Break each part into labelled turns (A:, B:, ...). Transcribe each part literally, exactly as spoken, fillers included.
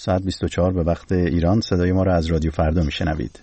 A: ساعت بیست و چهار به وقت ایران صدای ما را از رادیو فردا میشنوید.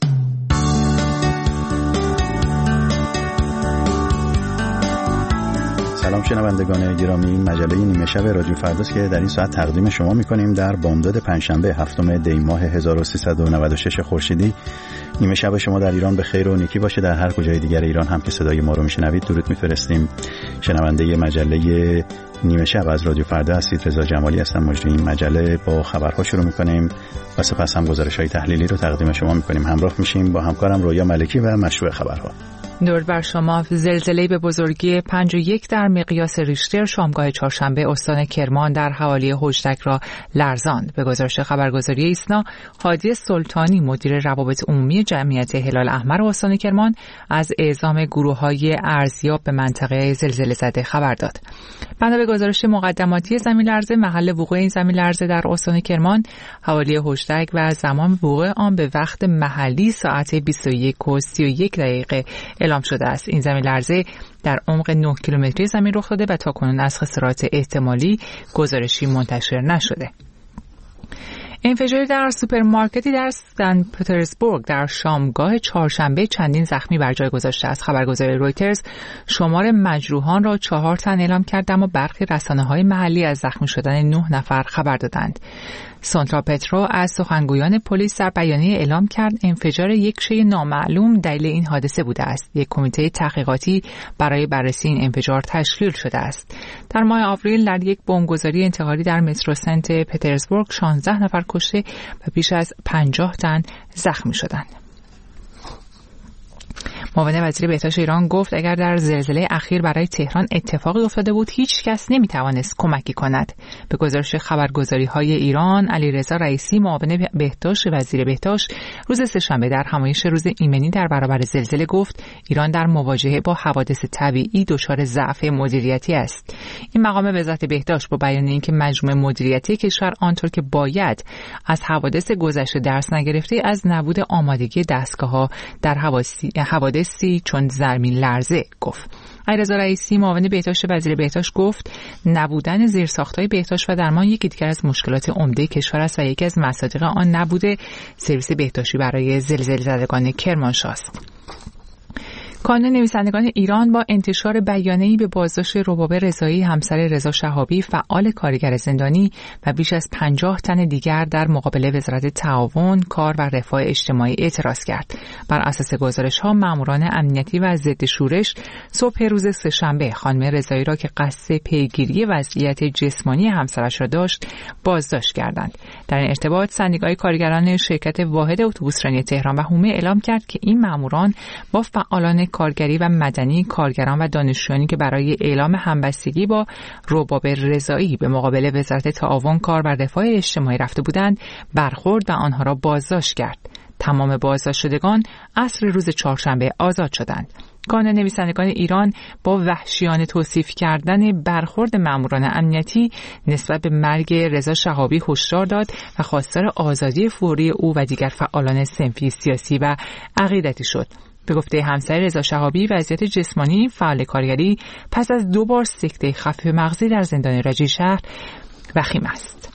A: سلام شنوندگان گرامی، این مجله نیمه شب رادیو فرداست که در این ساعت تقدیم شما می‌کنیم در بامداد پنجشنبه هفتم دی ماه هزار و سیصد و نود و شش خورشیدی. نیمه شب شما در ایران به خیر و نیکی باشه. در هر کجای دیگر ایران هم که صدای ما رو میشنوید درود میفرستیم. شنونده مجله نیمه شب از رادیو فردا هستید. رضا جمالی هستم، مجری این مجله. با خبرها شروع می‌کنیم و سپس هم گزارش‌های تحلیلی رو تقدیم شما می‌کنیم. همراه میشیم با همکارم رویا ملکی و مشروع خبرها.
B: درود بر شما. زلزله به بزرگی پنج و یک در مقیاس ریشتر شامگاه چهارشنبه استان کرمان در حوالی هجدک را لرزاند. به گزارش خبرگزاری ایسنا، هادی سلطانی مدیر روابط عمومی جمعیت هلال احمر استان کرمان از اعزام گروه‌های ارزیاب به منطقه زلزله زده خبر داد. بنا به گزارش مقدماتی زمین لرزه، محل وقوع این زمین لرزه در استان کرمان حوالی هجدک و زمان وقوع آن به وقت محلی ساعت بیست و یک و سی و یک دقیقه اعلام شده است. این زمین لرزه در عمق نه کیلومتری زمین رخ داده و تاکنون از خسارات احتمالی گزارشی منتشر نشده. انفجاری در سوپرمارکتی در سن پترزبورگ در شامگاه چهارشنبه چندین زخمی بر جای گذاشته است. خبرگزاری رویترز شمار مجروحان را چهار تن اعلام کرد، اما برخی رسانه‌های محلی از زخمی شدن نه نفر خبر دادند. سانترا پترو از سخنگویان پلیس در بیانیه اعلام کرد انفجار یک شی نامعلوم دلیل این حادثه بوده است. یک کمیته تحقیقاتی برای بررسی این انفجار تشکیل شده است. در ماه آوریل در یک بمبگذاری انتحاری در مترو سنت پترزبورگ شانزده نفر کشته و بیش از پنجاه تن زخمی شدند. معاون وزیر بهداشت ایران گفت اگر در زلزله اخیر برای تهران اتفاقی افتاده بود هیچ کس نمیتوانست کمکی کند. به گزارش خبرگزاری‌های ایران، علیرضا رئیسی معاون بهداشت وزیر بهداشت روز سه‌شنبه در همایش روز ایمنی در برابر زلزله گفت ایران در مواجهه با حوادث طبیعی دچار ضعف مدیریتی است. این مقام وزارت بهداشت با بیان اینکه مجموعه مدیریتی کشور آنطور که باید از حوادث گذشته درس نگرفته از نبود آمادگی دستگاه‌ها در حوادث سی چون زمین لرزه گفت. علیرضا رئیسی معاون بهداشت وزیر بهداشت گفت نبودن زیرساخت‌های بهداشت و درمان یکی دیگر از مشکلات عمده کشور است و یکی از مصادیق آن نبوده سرویس بهداشتی برای زلزله زدگان کرمانشاه است. کانون نویسندگان ایران با انتشار بیانیه‌ای به بازداشت ربابه رضایی همسر رضا شهابی فعال کارگر زندانی و بیش از پنجاه تن دیگر در مقابل وزارت تعاون، کار و رفاه اجتماعی اعتراض کرد. بر اساس گزارش‌ها ماموران امنیتی و ضد شورش صبح روز سه‌شنبه خانم رضایی را که قصد پیگیری وضعیت جسمانی همسرش را داشت بازداشت کردند. در این ارتباط سندیکای کارگران شرکت واحد اتوبوسرانی تهران و حومه اعلام کرد که این ماموران با فعالان کارگری و مدنی، کارگران و دانشجویانی که برای اعلام همبستگی با ربابه رضایی به مقابل وزارت تعاون، کار و رفاه اجتماعی رفته بودند برخورد و آنها را بازداشت کرد. تمام بازداشت شدگان عصر روز چهارشنبه آزاد شدند. کانون نویسندگان ایران با وحشیانه توصیف کردن برخورد ماموران امنیتی نسبت به مرگ رضا شهابی هشدار داد و خواستار آزادی فوری او و دیگر فعالان صنفی سیاسی و عقیدتی شد. به گفته همسر رضا شهابی وضعیت جسمانی فعال کارگری پس از دو بار سکته خفیف مغزی در زندان رجایی شهر وخیم است.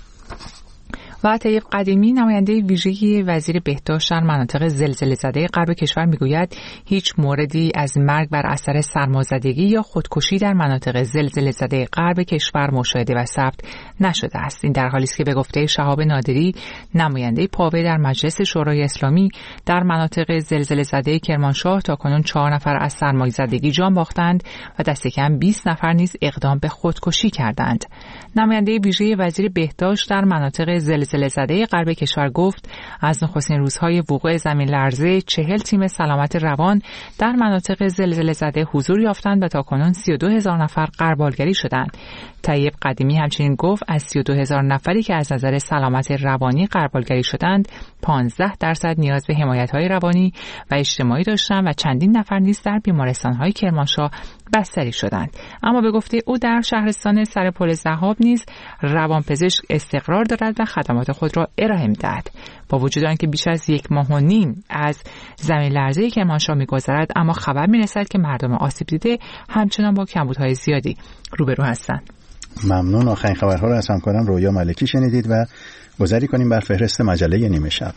B: و طیب قدیمی نماینده ویژه وزیر بهداشت در مناطق زلزله زده غرب کشور میگوید هیچ موردی از مرگ بر اثر سرمازدگی یا خودکشی در مناطق زلزله زده غرب کشور مشاهده و ثبت نشده است. این در حالی است که به گفته شهاب نادری نماینده پاوه در مجلس شورای اسلامی در مناطق زلزله زده کرمانشاه تاکنون چهار نفر از سرمایه‌زدگی جان باختند و دست کم بیست نفر نیز اقدام به خودکشی کردند. نماینده ویژه وزیر بهداشت در مناطق زلزله زلزله زده غرب کشور گفت از نخستین روزهای وقوع زمین لرزه چهل تیم سلامت روان در مناطق زلزله زده حضور یافتند و تاکنون سی و دو هزار نفر غربالگری شدند. طیب قدیمی همچنین گفت از سی و دو هزار نفری که از نظر سلامت روانی غربالگری شدند پانزده درصد نیاز به حمایت‌های روانی و اجتماعی داشتند و چندین نفر نیز در بیمارستان‌های کرمانشاه بستری شدند. اما به گفته او در شهرستان سرپل ضحاب نیز روانپزشک استقرار دارد و خدمات خود را ارائه می‌دهد. با وجود آنکه بیش از یک ماه و نیم از زمین لرزه کرمانشاه می‌گذرد، اما خبر می‌رسد که مردم آسیب دیده همچنان با کمبودهای زیادی روبرو هستند.
A: ممنون. آخرین خبرها رو از همکارم رویا ملکی شنیدید و گذری کنیم بر فهرست مجله نیمه شب.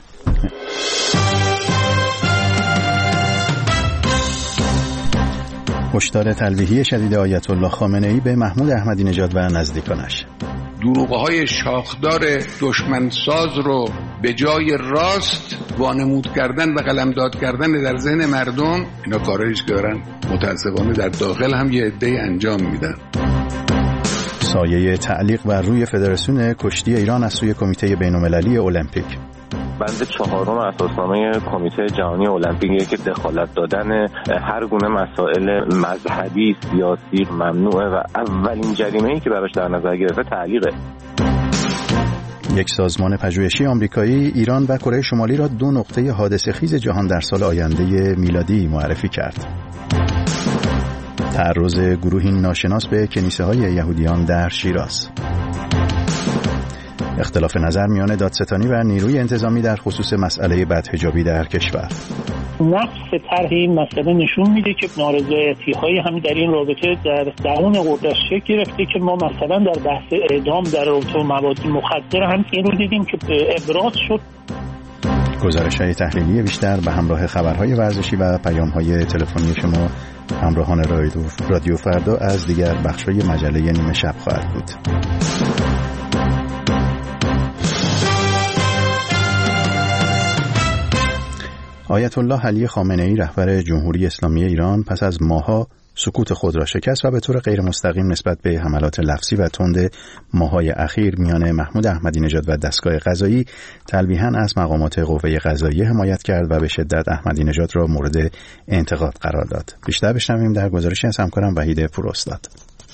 A: هشدار تلویحی شدید آیت الله خامنه ای به محمود احمدی نژاد و نزدیکانش.
C: دروغ‌های شاخدار دشمنساز رو به جای راست وانمود کردن و قلمداد کردن در ذهن مردم، اینا کارهایی که دارن متأسفانه در داخل هم یه عده‌ای انجام میدن.
A: سایه تعلیق بر روی فدراسیون کشتی ایران از سوی کمیته بین‌المللی المپیک.
D: بند چهارم اساسنامه کمیته جهانی المپیکیه که دخالت دادن هر گونه مسائل مذهبی سیاسی ممنوعه و اولین جریمه‌ای که براش در نظر گرفته تعلیقه.
A: یک سازمان پژوهشی آمریکایی ایران و کره شمالی را دو نقطه حادثه‌خیز جهان در سال آینده میلادی معرفی کرد. تعرض گروهی ناشناس به کنیسه‌های یهودیان در شیراز. اختلاف نظر میان دادستانی و نیروی انتظامی در خصوص مسئله بدحجابی در کشور.
E: نقص طرح این مسئله نشون میده که نارضایتی‌های هم در این رابطه در درون قدرت شکل گرفته که ما مثلا در بحث اعدام در رابطه مواد مخدر هم این رو دیدیم که ابراز شد.
A: گزارش‌های تحلیلی بیشتر به همراه خبرهای ورزشی و پیام‌های تلفنی شما همراهان رادیو فردا از دیگر بخش‌های مجله نیمه شب خواهد بود. آیت الله علی خامنه ای رهبر جمهوری اسلامی ایران پس از ماه‌ها سکوت خود را شکست و به طور غیر مستقیم نسبت به حملات لفظی و تند ماه‌های اخیر میان محمود احمدی نژاد و دستگاه قضایی تلویحاً از مقامات قوه قضاییه حمایت کرد و به شدت احمدی نژاد را مورد انتقاد قرار داد. بیشتر بشنویم در گزارشی از همکارم وحید پوراستاد.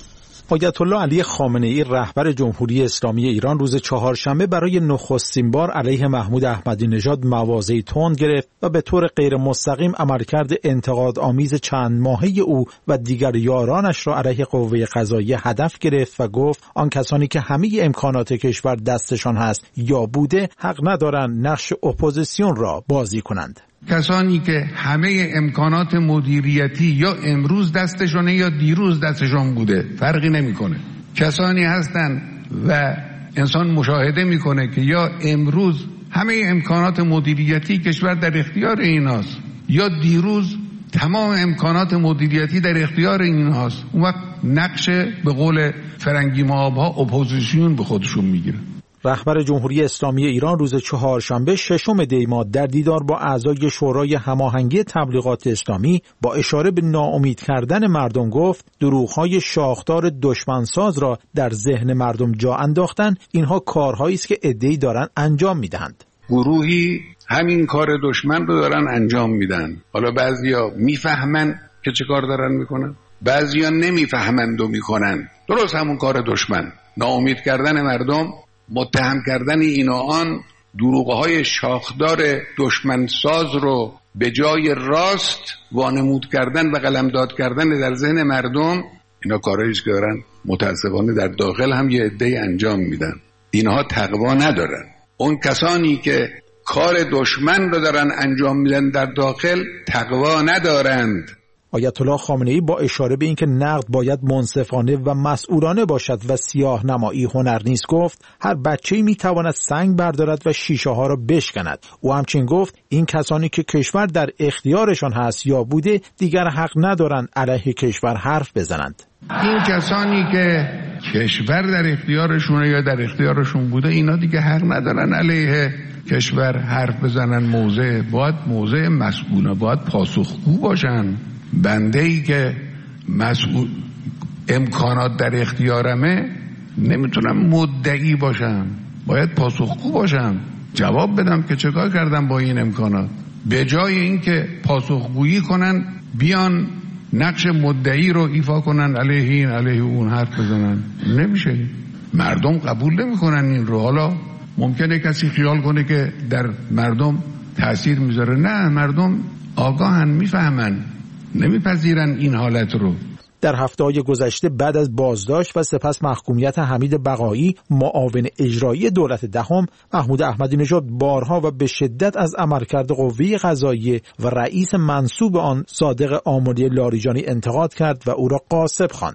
F: آیت الله علی خامنه ای رهبر جمهوری اسلامی ایران روز چهارشنبه برای نخستین بار علیه محمود احمدی نژاد مواضعی تند گرفت و به طور غیر مستقیم عملکرد انتقاد آمیز چند ماهه او و دیگر یارانش را علیه قوه قضاییه هدف گرفت و گفت آن کسانی که همه امکانات کشور دستشان هست یا بوده حق ندارند نقش اپوزیسیون را بازی کنند.
C: کسانی که همه امکانات مدیریتی یا امروز دستشونه یا دیروز دستشون بوده فرقی نمیکنه. کسانی هستن و انسان مشاهده میکنه که یا امروز همه امکانات مدیریتی کشور در اختیار ایناست یا دیروز تمام امکانات مدیریتی در اختیار ایناست. اون وقت نقش به قول فرنگی مآب‌ها اپوزیسیون به خودشون میگیره.
F: رهبر جمهوری اسلامی ایران روز چهارشنبه ششم دی ماه در دیدار با اعضای شورای هماهنگی تبلیغات اسلامی با اشاره به ناامید کردن مردم گفت دروغ‌های شاخدار دشمنساز را در ذهن مردم جا انداختن، اینها کارهایی است که عده‌ای دارن انجام میدهند.
C: گروهی همین کار دشمن رو دارن انجام میدن. حالا بعضیا میفهمن که چه کار دارن میکنن، بعضیا نمیفهمند و میکنن. درست همون کار دشمن، ناامید کردن مردم، متهم کردن این و آن، دروغ‌های شاخدار دشمنساز رو به جای راست وانمود کردن و قلمداد کردن در ذهن مردم، اینا کارهایی که دارن متأسفانه در داخل هم یه عده‌ای انجام میدن. اینها تقوا ندارن. اون کسانی که کار دشمن رو دارن انجام میدن در داخل تقوا ندارند.
F: آیت الله خامنه ای با اشاره به اینکه نقد باید منصفانه و مسئولانه باشد و سیاه نمایی هنر نیست گفت هر بچه‌ای میتواند سنگ بردارد و شیشه ها را بشکند. او همچنین گفت این کسانی که کشور در اختیارشان هست یا بوده دیگر حق ندارند علیه کشور حرف بزنند.
C: این کسانی که کشور در اختیارشونه یا در اختیارشون بوده اینا دیگه حق ندارن علیه کشور حرف بزنن. موضع باید موضع مسئولانه، باید پاسخگو باشن. بنده ای که مسئول امکانات در اختیارمه نمیتونم مدعی باشم، باید پاسخگو باشم، جواب بدم که چکار کردم با این امکانات. به جای اینکه پاسخگویی کنن بیان نقش مدعی رو ایفا کنن علیه این علیه اون حرف بزنن، نمیشه. مردم قبول نمیکنن این رو. حالا ممکنه کسی خیال کنه که در مردم تأثیر میذاره، نه، مردم آگاهن، میفهمن، نمیپذیرن این حالت رو.
F: در هفته‌های گذشته بعد از بازداشت و سپس محکومیت حمید بقایی معاون اجرایی دولت دهم، محمود احمدی نژاد بارها و به شدت از عملکرد قوه قضاییه و رئیس منصوب آن صادق آملی لاریجانی انتقاد کرد و او را غاصب خواند.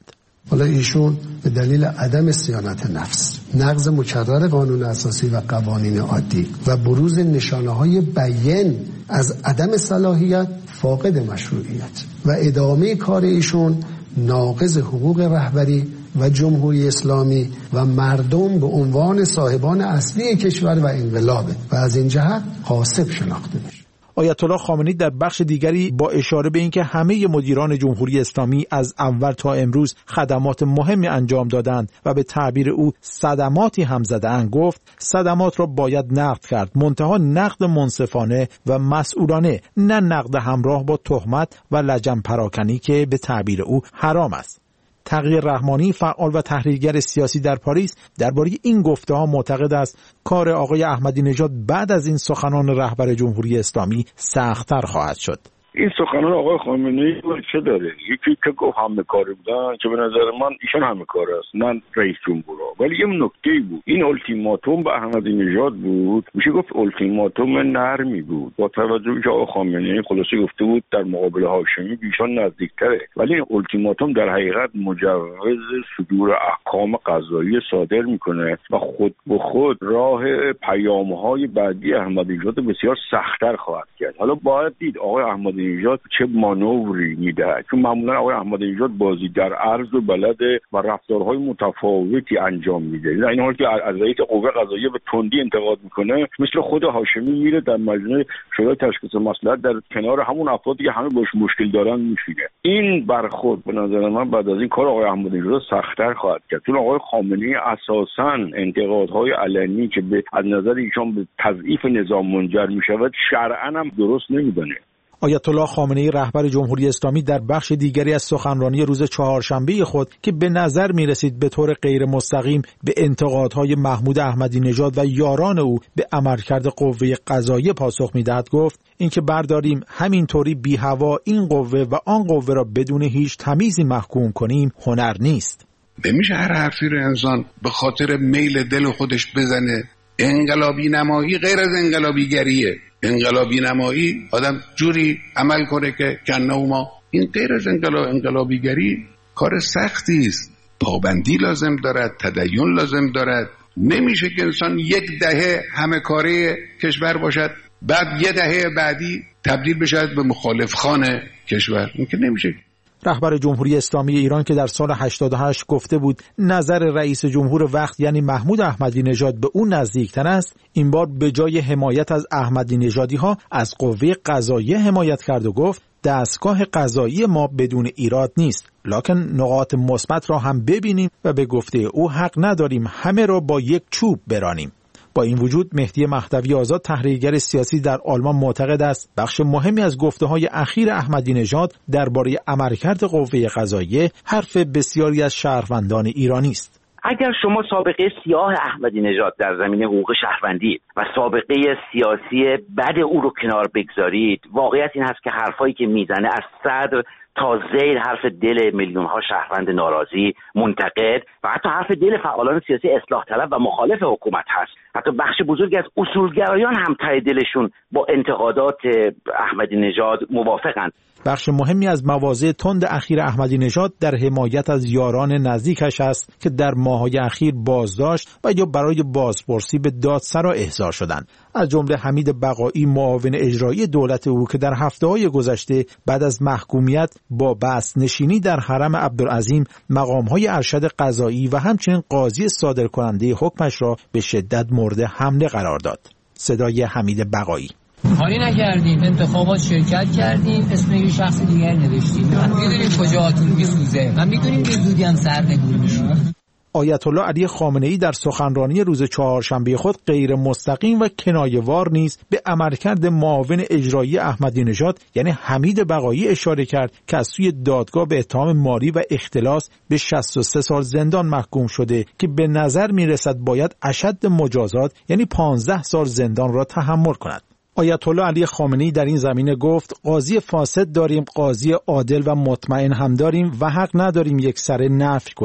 G: حالا ایشون به دلیل عدم صیانت نفس، نقض مکرر قانون اساسی و قوانین عادی و بروز نشانه‌های بیان از عدم صلاحیت، فاقد مشروعیت و ادامه کار ایشون ناقض حقوق رهبری و جمهوری اسلامی و مردم به عنوان صاحبان اصلی کشور و انقلابه و از این جهت غاصب شناخته میشه.
F: آیت الله خامنه‌ای در بخش دیگری با اشاره به اینکه همه مدیران جمهوری اسلامی از اول تا امروز خدمات مهمی انجام دادند و به تعبیر او صدماتی هم زده‌اند گفت صدمات را باید نقد کرد، منتها نقد منصفانه و مسئولانه، نه نقد همراه با تهمت و لجن پراکنی که به تعبیر او حرام است. تقی رحمانی، فعال و تحلیلگر سیاسی در پاریس، درباره این گفته‌ها معتقد است کار آقای احمدی نژاد بعد از این سخنان رهبر جمهوری اسلامی سخت‌تر خواهد شد.
H: این سخنان آقای خامنه‌ای چه داره؟ یکی که گفت همه کاری بودن که به نظر من ایشان همه کار است، نه رئیس جمهور. ولی یه نکته‌ای بود، این التیماتوم به احمدی نژاد بود، میشه گفت التیماتوم نرمی بود، با توجه به آقای خامنه‌ای خلاصه گفته بود در مقابل هاشمی بیشان نزدیک‌تره، ولی این التیماتوم در حقیقت مجوز صدور احکام قضایی صادر میکنه و خود به خود راه پیام‌های بعدی احمدی نژاد بسیار سخت‌تر خواهد کرد. حالا باید دید آقای احمدی نژاد چه مانوری میده، چون معمولا آقای احمدی نژاد بازی در عرض و بلده و رفتارهای متفاوتی انجام میده. در این حال که از رئیس قوه قضاییه به تندی انتقاد میکنه، مثل خود هاشمی میره در مجلس شورای تشخیص مصلحت در کنار همون افرادی که همه باش مشکل دارن میشینه. این برخورد به نظر من بعد از این کار آقای احمدی نژاد سخت‌تر خواهد کرد، چون آقای خامنه‌ای اساساً انتقادهای علنی که به از نظر ایشان به تضعیف نظام منجر میشود شرعاً هم درست نمیدونه.
F: آیت الله خامنه‌ای رهبر جمهوری اسلامی در بخش دیگری از سخنرانی روز چهارشنبه خود که به نظر می رسید به طور غیر مستقیم به انتقادهای محمود احمدی نژاد و یاران او به عملکرد قوه قضاییه پاسخ می دهد گفت اینکه برداریم همینطوری بی هوا این قوه و آن قوه را بدون هیچ تمیزی محکوم کنیم هنر نیست.
C: نمیشه هر حرفی رو انسان به خاطر میل دل خودش بزنه. انقلابی نمایی غیر از انقلابیگریه. انقلابی نمایی آدم جوری عمل کنه که کنه ما، این غیر از انقلاب انقلابیگری کار سختی است، پابندی لازم دارد، تدین لازم دارد. نمیشه که انسان یک دهه همه کاره کشور باشد بعد یه دهه بعدی تبدیل بشه به مخالف خانه کشور، این که نمیشه.
F: رهبر جمهوری اسلامی ایران که در سال هشتاد و هشت گفته بود نظر رئیس جمهور وقت یعنی محمود احمدی نژاد به اون نزدیکتر است، این بار به جای حمایت از احمدی نژادی ها از قوه قضاییه حمایت کرد و گفت دستگاه قضایی ما بدون ایراد نیست، لکن نقاط مثبت را هم ببینیم و به گفته او حق نداریم همه را با یک چوب برانیم. با این وجود مهدی مهدوی آزاد تحلیلگر سیاسی در آلمان معتقد است بخش مهمی از گفته‌های اخیر احمدی نژاد درباره عملکرد قوه قضاییه حرف بسیاری از شهروندان ایرانی است.
I: اگر شما سابقه سیاه احمدی نژاد در زمینه حقوق شهروندی و سابقه سیاسی بد او رو کنار بگذارید، واقعیت این هست که حرفایی که میزنه از صدر تا زیر حرف دل میلیون ها شهروند ناراضی، منتقد و حتی حرف دل فعالان سیاسی اصلاح طلب و مخالف حکومت هست. حتی بخش بزرگی از اصولگرایان هم ته دلشون با انتقادات احمدی نژاد موافقند.
F: بخش مهمی از مواضع تند اخیر احمدی نژاد در حمایت از یاران نزدیکش است که در ماه‌های اخیر بازداشت و یا برای بازپرسی به دادسرا احضار شدند. از جمله حمید بقایی معاون اجرایی دولت او که در هفته‌های گذشته بعد از محکومیت با بسط نشینی در حرم عبدالعظیم مقام‌های ارشد قضایی و همچنین قاضی صادرکننده حکمش را به شدت مورد حمله قرار داد. صدای حمید بقایی:
J: کاری نکردیم، انتخابات شرکت کردیم، اسم یه شخص دیگر نوشتیم. میدونیم کجاهاتون میسوزه و میدونیم به زودی هم سرنگون میشیم.
F: آیت الله علی خامنه‌ای در سخنرانی روز چهارشنبه خود غیر مستقیم و کنایه‌وار نیز به عملکرد معاون اجرایی احمدی نژاد یعنی حمید بقایی اشاره کرد که از سوی دادگاه به اتهام مالی و اختلاس به شصت و سه سال زندان محکوم شده که به نظر میرسد باید اشد مجازات یعنی پانزده سال زندان را تحمل کند. آیت الله علی خامنه‌ای در این زمینه گفت قاضی فاسد داریم، قاضی عادل و مطمئن هم داریم و حق نداریم یک سره نفی کنیم.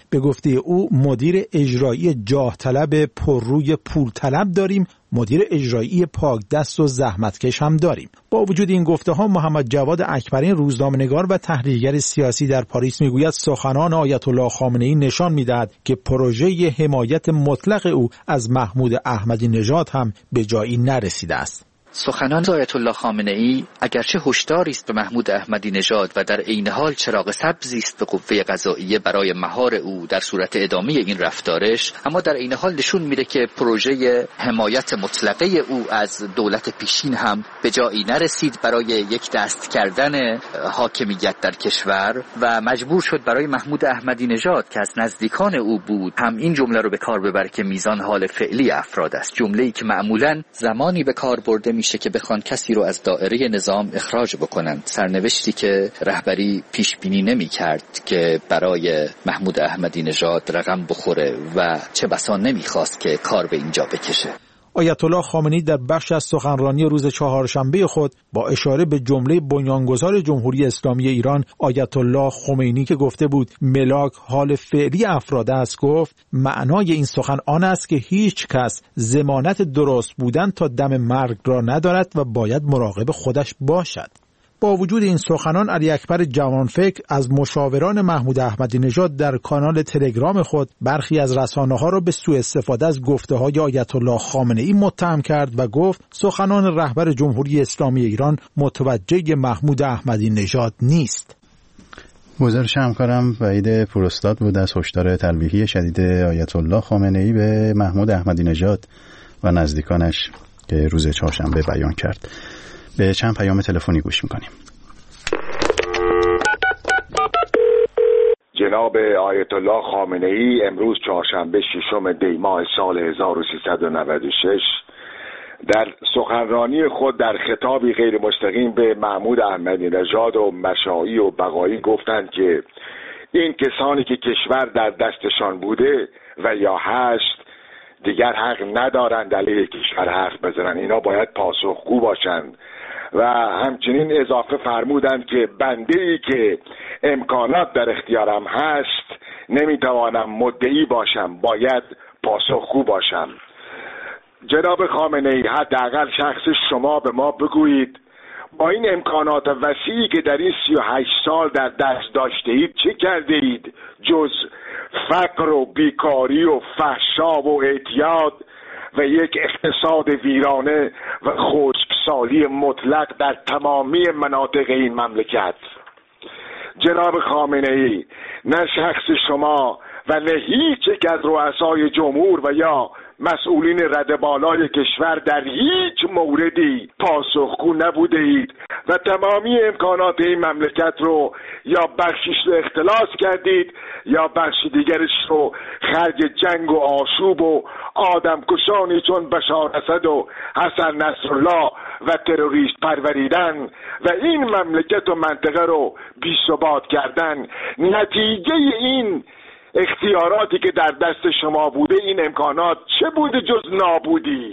F: به گفته او مدیر اجرایی جاه طلب پرروی پول طلب داریم، مدیر اجرایی پاک دست و زحمتکش هم داریم. با وجود این گفته ها، محمد جواد اکبری، روزنامه‌نگار و تحلیلگر سیاسی در پاریس میگوید سخنان آیت الله خامنه‌ای نشان میدهد که پروژه حمایت مطلق او از محمود احمدی نژاد هم به جایی نرسیده است.
K: سخنان آیت الله خامنه‌ای اگرچه هشداری است به محمود احمدی نژاد و در عین حال چراغ سبزی است به قوه قضائیه برای مهار او در صورت ادامه این رفتارش، اما در عین حال نشون میده که پروژه حمایت مطلقه او از دولت پیشین هم به جایی نرسید برای یک دست کردن حاکمیت در کشور و مجبور شد برای محمود احمدی نژاد که از نزدیکان او بود هم این جمله رو به کار ببره که میزان حال فعلی افراد است، جمله‌ای که معمولاً زمانی به کار برده میشه که بخوان کسی رو از دایره نظام اخراج بکنند، سرنوشتی که رهبری پیش بینی نمی کرد که برای محمود احمدی نژاد رقم بخوره و چه بسا نمی خواست که کار به اینجا بکشه.
F: آیت الله خامنه‌ای در بخش از سخنرانی روز چهارشنبه خود با اشاره به جمله بنیانگذار جمهوری اسلامی ایران آیت الله خمینی که گفته بود ملاک حال فعلی افراد است گفت معنای این سخن آن است که هیچ کس ضمانت درست بودن تا دم مرگ را ندارد و باید مراقب خودش باشد. با وجود این سخنان، علی اکبر جوانفکر از مشاوران محمود احمدی نژاد در کانال تلگرام خود برخی از رسانه‌ها را به سوء استفاده از گفته‌های آیت الله خامنه‌ای متهم کرد و گفت سخنان رهبر جمهوری اسلامی ایران متوجه محمود احمدی نژاد نیست.
A: گزارش همکارم وحید پوراستاد بود از هشدار تلویحی شدید آیت الله خامنه‌ای به محمود احمدی نژاد و نزدیکانش که روز چهارشنبه بیان کرد. به چند پیام تلفنی گوش میکنیم.
L: جناب آیت الله خامنه‌ای امروز چهارشنبه ششم دی ماه سال هزار و سیصد و نود و شش در سخنرانی خود در خطابی غیر مستقیم به محمود احمدی نژاد و مشائی و بقایی گفتند که این کسانی که کشور در دستشان بوده و یا هست دیگر حق ندارند علیه کشور حرف بزنند، اینا باید پاسخگو باشند. و همچنین اضافه فرمودند که بنده‌ای که امکانات در اختیارم هست نمیتوانم مدعی باشم، باید پاسخگو باشم. جناب خامنه‌ای، حداقل شخص شما به ما بگویید با این امکانات وسیعی که در این سی و هشت سال در دست داشته اید چه کرده اید جز فقر و بیکاری و فحشا و اعتیاد و یک اقتصاد ویرانه و خشکسالی مطلق در تمامی مناطق این مملکت؟ جناب خامنه‌ای، نه شخص شما و نه هیچ یک از رؤسای جمهور و یا مسئولین رده بالای کشور در هیچ موردی پاسخگو نبوده اید و تمامی امکانات این مملکت رو یا بخشش رو اختلاس کردید یا بخش دیگرش رو خرج جنگ و آشوب و آدمکشانی چون بشار اسد و حسن نصرالله و تروریست پروریدن و این مملکت و منطقه رو بی‌ثبات کردن. نتیجه این اختیاراتی که در دست شما بوده، این امکانات چه بوده جز نابودی؟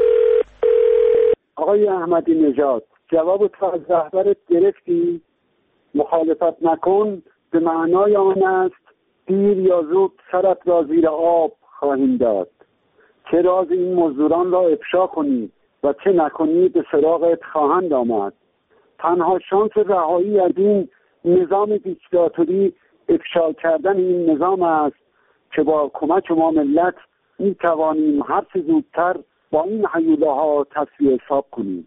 M: آقای احمدی نژاد، جواب تو از رهبرت گرفتی؟ مخالفت نکن به معنای آن است دیر یا زود سرت را زیر آب خواهیم داد. چه راز این مزدوران را افشا کنی و چه نکنی به سراغت خواهند آمد. تنها شانس رهایی از این نظام دیکتاتوری افشا کردن این نظام است که با کمک ما ملت می توانیم هر چه زودتر با این هیولاها تصفیه حساب کنیم.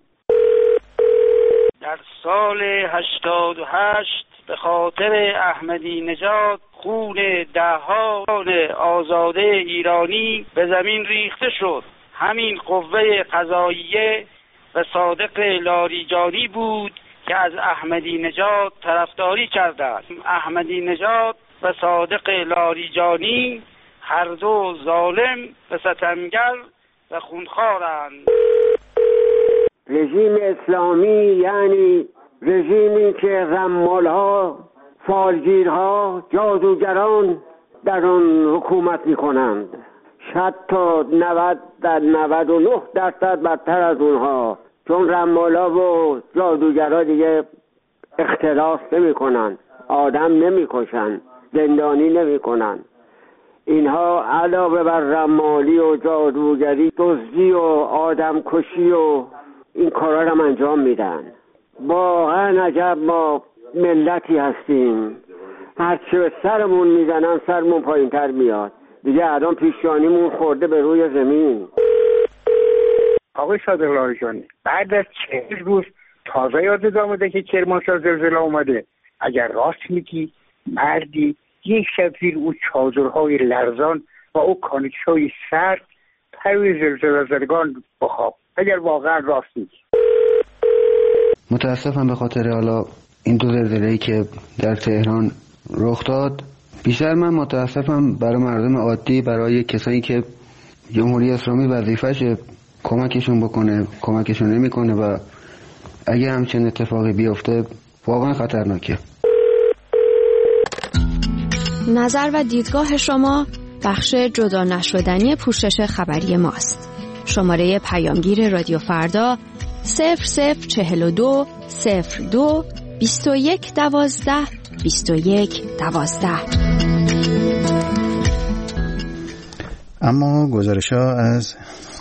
N: در سال هشتاد و هشت به خاطر احمدی نژاد خون دهان آزاده ایرانی به زمین ریخته شد. همین قوه قضاییه و صادق لاریجانی بود که از احمدی نژاد طرفداری کردند. احمدی نژاد و صادق لاریجانی هر دو ظالم و ستمگر و خونخوارند.
O: رژیم اسلامی یعنی رژیمی که رمالها، فالگیرها، جادوگران در آن حکومت می‌کنند. حتی نود در نود و نه درصد بدتر از اونها، چون رمالا و جادوگرها دیگه اختلاس نمی کنن، آدم نمی کشن، زندانی نمی کنن. اینها علاوه بر رمالی و جادوگری، دزدی و آدمکشی و این کارا رو انجام میدن. واقعا عجب ما ملتی هستیم، هرچی به سرمون میزنن سرمون پایین تر میاد. دیگه الان پیشانیمون خورده به روی زمین.
P: آقای صادق‌الله جان، بعد از چهل روز تازه یادت آمده که کرمانشاه زلزله اومده؟ اگر راست میگی مردی یک شب زیر او چادرهای لرزان و او کانکش‌های سرد پروی زلزله زدگان بخواب، اگر واقعا راست میگی.
Q: متاسفم به خاطر حالا این دو زلزله‌ای که در تهران رخ داد. بیشتر من متاسفم برای مردم عادی، برای کسایی که جمهوری اسلامی وظیفه‌شه کمکشون بکنه، کمکشون نمیکنه و اگه همچین اتفاقی بیفته واقعا خطرناکه.
R: نظر و دیدگاه شما بخش جدا نشدنی پوشش خبری ماست. شماره پیامگیر رادیو فردا صفر صفر چهل و دو صفر دو بیست و یک دوازده بیست و یک دوازده.
A: اما گزارش‌ها از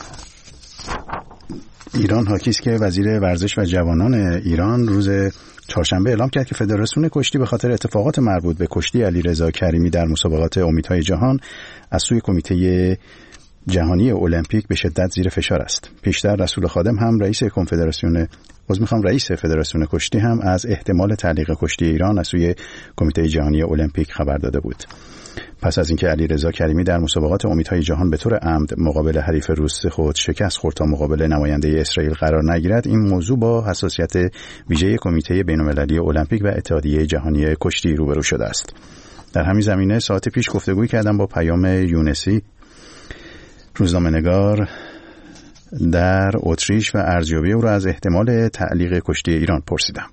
A: ایران حاکی است که وزیر ورزش و جوانان ایران روز چهارشنبه اعلام کرد که فدراسیون کشتی به خاطر اتفاقات مربوط به کشتی علیرضا کریمی در مسابقات امیدهای جهان از سوی کمیته جهانی المپیک به شدت زیر فشار است. پیشتر رسول خادم هم رئیس کنفدراسیون باز میخوام رئیس فدراسیون کشتی هم از احتمال تعلیق کشتی ایران از سوی کمیته جهانی المپیک خبر داده بود. پس از اینکه علیرضا کریمی در مسابقات امیدهای جهان به طور عمد مقابل حریف روس خود شکست خورد تا مقابل نماینده اسرائیل قرار نگیرد، این موضوع با حساسیت ویژه کمیته بین‌المللی المپیک و اتحادیه جهانی کشتی روبرو شده است. در همین زمینه ساعت پیش گفتگوی کردم با پیام یونسی، روزنامه‌نگار در اتریش، و ارزیابی او را از احتمال تعلیق کشتی ایران پرسیدم.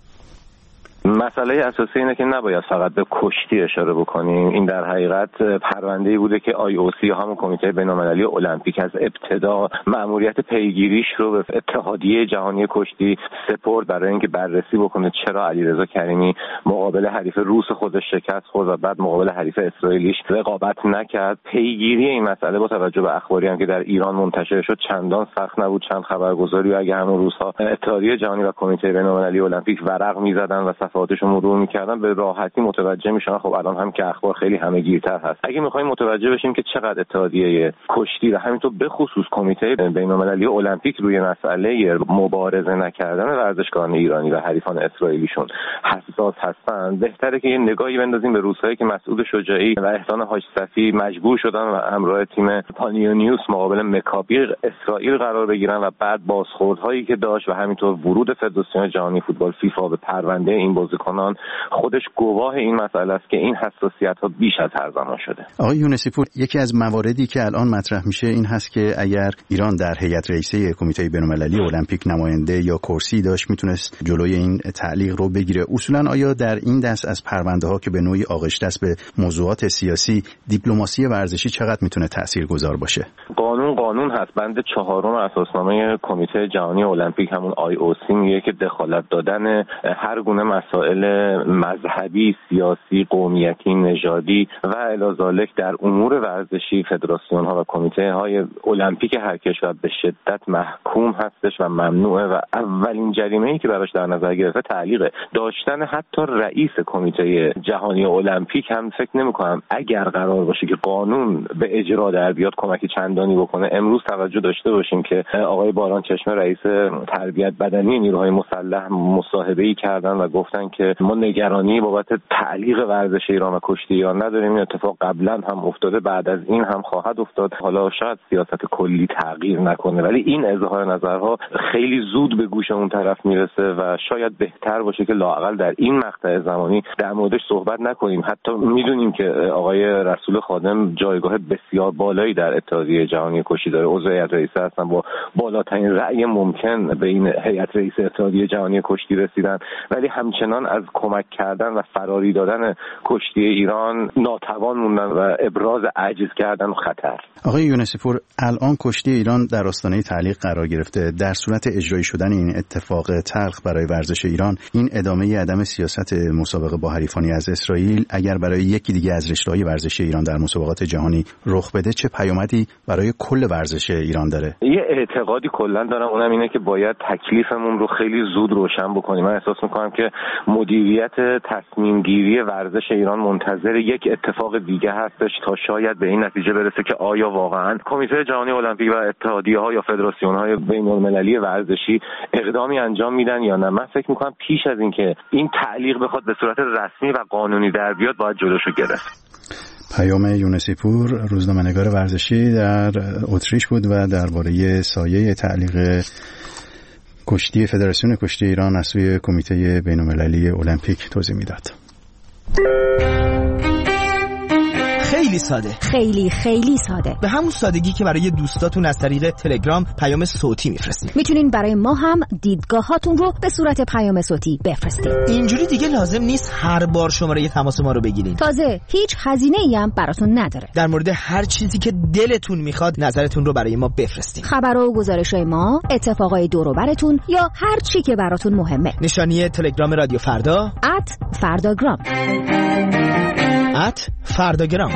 D: مسئله اساسی اینه که نباید فقط به کشتی اشاره بکنیم. این در حقیقت پرونده‌ای بوده که آی او سی، همون کمیته بین‌المللی المپیک، از ابتدا مأموریت پیگیریش رو به اتحادیه جهانی کشتی سپرد برای اینکه بررسی بکنه چرا علیرضا کریمی مقابل حریف روس خودش شکست خورد و بعد مقابل حریف اسرائیلیش رقابت نکرد. پیگیری این مسئله با توجه به اخباری هم که در ایران منتشر شد چندان سخت نبود. چند خبرگزاری اگه همون روزها اتحادیه جهانی و کمیته بین‌المللی المپیک ورق می‌زدن و صفحاتشو مرور می‌کردن به راحتی متوجه میشن. خب الان هم که اخبار خیلی همه‌گیرتر هست. اگه می‌خوایم متوجه بشیم که چقدر اتحادیه کشتی و همینطور به خصوص کمیته بین‌المللی المپیک روی مسئله مبارزه نکردن ورزشکاران ایرانی و حریفان اسرائیلیشون حساس هستن، بهتره که یه نگاهی بندازیم به روزهایی که مسعود شجاعی و احسان حاج صفی مجبور شدن و همراه تیم پانیونیوس مقابل مکابی اسرائیل قرار بگیرن و بعد بازخوردهایی که داشت و همینطور ورود فدراسیون جهانی فوتبال فیفا به پرونده این بازیکنان خودش گواه این مسئله است که این حساسیت‌ها بیش از هر زمان شده.
A: آقای یونسی پور، یکی از مواردی که الان مطرح میشه این هست که اگر ایران در هیئت رئیسه کمیته بین‌المللی المپیک نماینده یا کرسی داشت میتونست جلوی این تعلیق رو بگیره. اصولا آیا در این دست از پرونده‌ها که به نوعی آغشته است به موضوعات سیاسی، دیپلماسی ورزشی چقدر میتونه تاثیرگذار باشه؟
D: قانون قانون هست. بند چهارم اساسنامه کمیته جهانی المپیک همون آی او سی میگه که دخالت دادن هر گونه مسائل مذهبی، سیاسی، قومیتی، نژادی و الی ذالک در امور ورزشی فدراسیون ها و کمیته های المپیک هر کشور به شدت محکوم هستش و ممنوعه و اولین جریمه‌ای که براش در نظر گرفته تعلیق داشتن حتی رئیس کمیته جهانی المپیک هم فکر نمی‌کنم اگر قرار باشه که قانون به اجرا در بیاد کمکی چندانی بکنه. امروز توجه داشته باشیم که آقای باران چشمه رئیس تربیت بدنی نیروهای مسلح مصاحبه‌ای کردن و گفتن که ما نگرانی بابت تعلیق ورزش ایران و کشتی ایران نداریم. این اتفاق قبلا هم افتاده، بعد از این هم خواهد افتاد. حالا شاید سیاست کلی تغییر نکنه ولی این اظهار نظرها خیلی زود به گوش اون طرف میرسه و شاید بهتر باشه که لااقل در این مقطع زمانی در موردش صحبت نکنیم. حتی میدونیم که آقای رسول خادم جایگاه بسیار بالایی در اتحادیه جهانی کشتی داره، عضو هیئت رئیسه هستن، با بالاترین رأی ممکن به این هیئت رئیسه اتحادیه جهانی کشتی رسیدن، ولی همچنان همچنان از کمک کردن و فراری دادن کشتی ایران ناتوان موندن و ابراز عجز کردن و خطر.
A: آقای یونسی پور، الان کشتی ایران در آستانه تعلیق قرار گرفته. در صورت اجرایی شدن این اتفاق تلخ برای ورزش ایران، این ادامه عدم سیاست مسابقه با حریفانی از اسرائیل اگر برای یکی دیگه از رشته‌های ورزشی ایران در مسابقات جهانی رخ بده، چه پیامدی برای کل ورزش ایران داره؟
D: یه اعتقادی کلا دارم، اونم اینه که باید تکلیفمون رو خیلی زود روشن بکنیم. من احساس میکنم که مدیریت تصمیم گیری ورزش ایران منتظر یک اتفاق دیگه هستش تا شاید به این نتیجه برسه که آیا واقعا کمیته جهانی المپیک و اتحادیه‌ها یا فدراسیون‌های بین‌المللی ورزشی اقدامی انجام میدن یا نه. من فکر میکنم پیش از اینکه این تعلیق بخواد به صورت رسمی و قانونی در بیاد باید جلوشو گرفت.
A: پیام یونسی پور، روزنامه‌نگار ورزشی در اتریش بود و درباره سایه تعلیق کشتی فدراسیون کشتی ایران از سوی کمیته بین‌المللی المپیک توضیح میداد.
S: خیلی ساده،
R: خیلی خیلی ساده،
S: به همون سادگی که برای دوستاتون از طریق تلگرام پیام صوتی میفرستید.
R: میتونین برای ما هم دیدگاهاتون رو به صورت پیام صوتی بفرستید.
S: اینجوری دیگه لازم نیست هر بار شماره تماس ما رو بگیرین.
R: تازه هیچ هزینه‌ای هم براتون نداره.
S: در مورد هر چیزی که دلتون میخواد نظرتون رو برای ما بفرستید.
R: خبر و گزارش‌های ما، اتفاقای دور و براتون یا هر چی که براتون مهمه.
S: نشانی تلگرام رادیو فردا
R: ات فرداگرام
S: ات فرداگرام.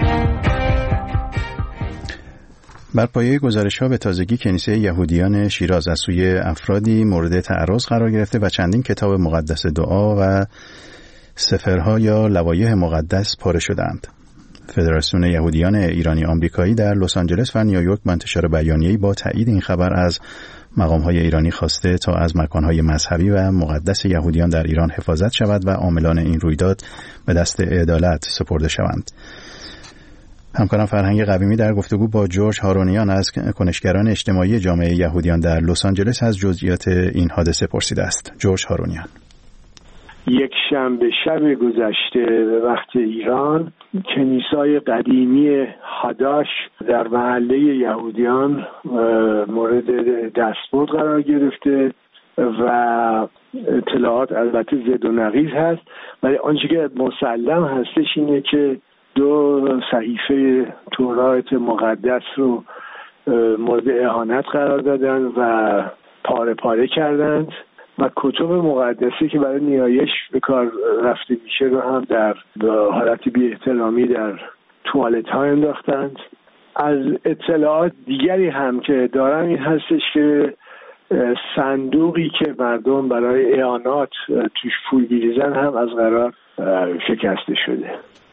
A: بر پایه گزارش‌ها به تازگی کنیسه یهودیان شیراز از سوی افرادی مورد تعرض قرار گرفته و چندین کتاب مقدس دعا و سفرها یا لوایح مقدس پاره شدند. فدراسیون یهودیان ایرانی آمریکایی در لس آنجلس و نیویورک با انتشار بیانیه‌ای با تایید این خبر از مقام‌های ایرانی خواسته تا از مکان‌های مذهبی و مقدس یهودیان در ایران حفاظت شود و عاملان این رویداد به دست عدالت سپرده شوند. همکارم فرهنگ قویمی در گفتگو با جورج هارونیان از کنشگران اجتماعی جامعه یهودیان در لس آنجلس از جزئیات این حادثه پرسیده است. جورج هارونیان:
T: یک شنبه شب گذشته به وقت ایران، کنیسای قدیمی هاداش در محله یهودیان مورد دستبرد قرار گرفته و اطلاعات البته زد و نقیض هست، ولی آنچه که مسلم هستش اینه که دو صحیفه تورات مقدس رو مورد اهانت قرار دادن و پاره پاره کردند و کتب مقدسی که برای نیایش به کار رفته میشه رو هم در حالت بی احترامی در توالت ها انداختند. از اطلاعات دیگری هم که دارم این هستش که صندوقی که مردم برای اعانات توش پول می‌ریزن هم از قرار شکسته شده.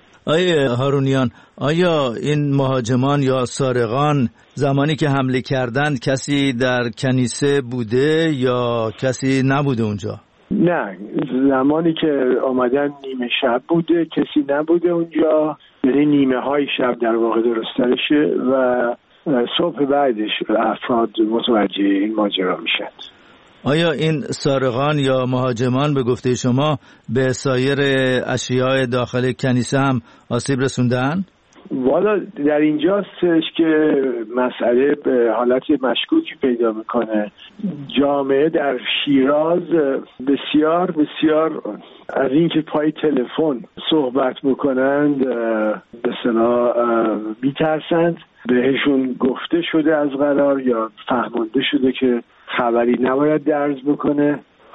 U: آیه هارونیان، آیا این مهاجمان یا سارقان زمانی که حمله کردند کسی در کنیسه بوده یا کسی نبوده اونجا؟
T: نه، زمانی که آمدن نیمه شب بوده، کسی نبوده اونجا، یعنی نیمه های شب در واقع درسترشه و صبح بعدش افراد متوجه این ماجرا میشن.
U: آیا این سارقان یا مهاجمان به گفته شما به سایر اشیاء داخل کنیسه هم آسیب رسوندن؟
T: والا در اینجاستش که مسئله به حالت مشکوکی پیدا میکنه. جامعه در شیراز بسیار بسیار از اینکه پای تلفن صحبت میکنند به اصطلاح میترسند. بهشون گفته شده از قرار یا فهمانده شده که خبری نباید درز بکنه،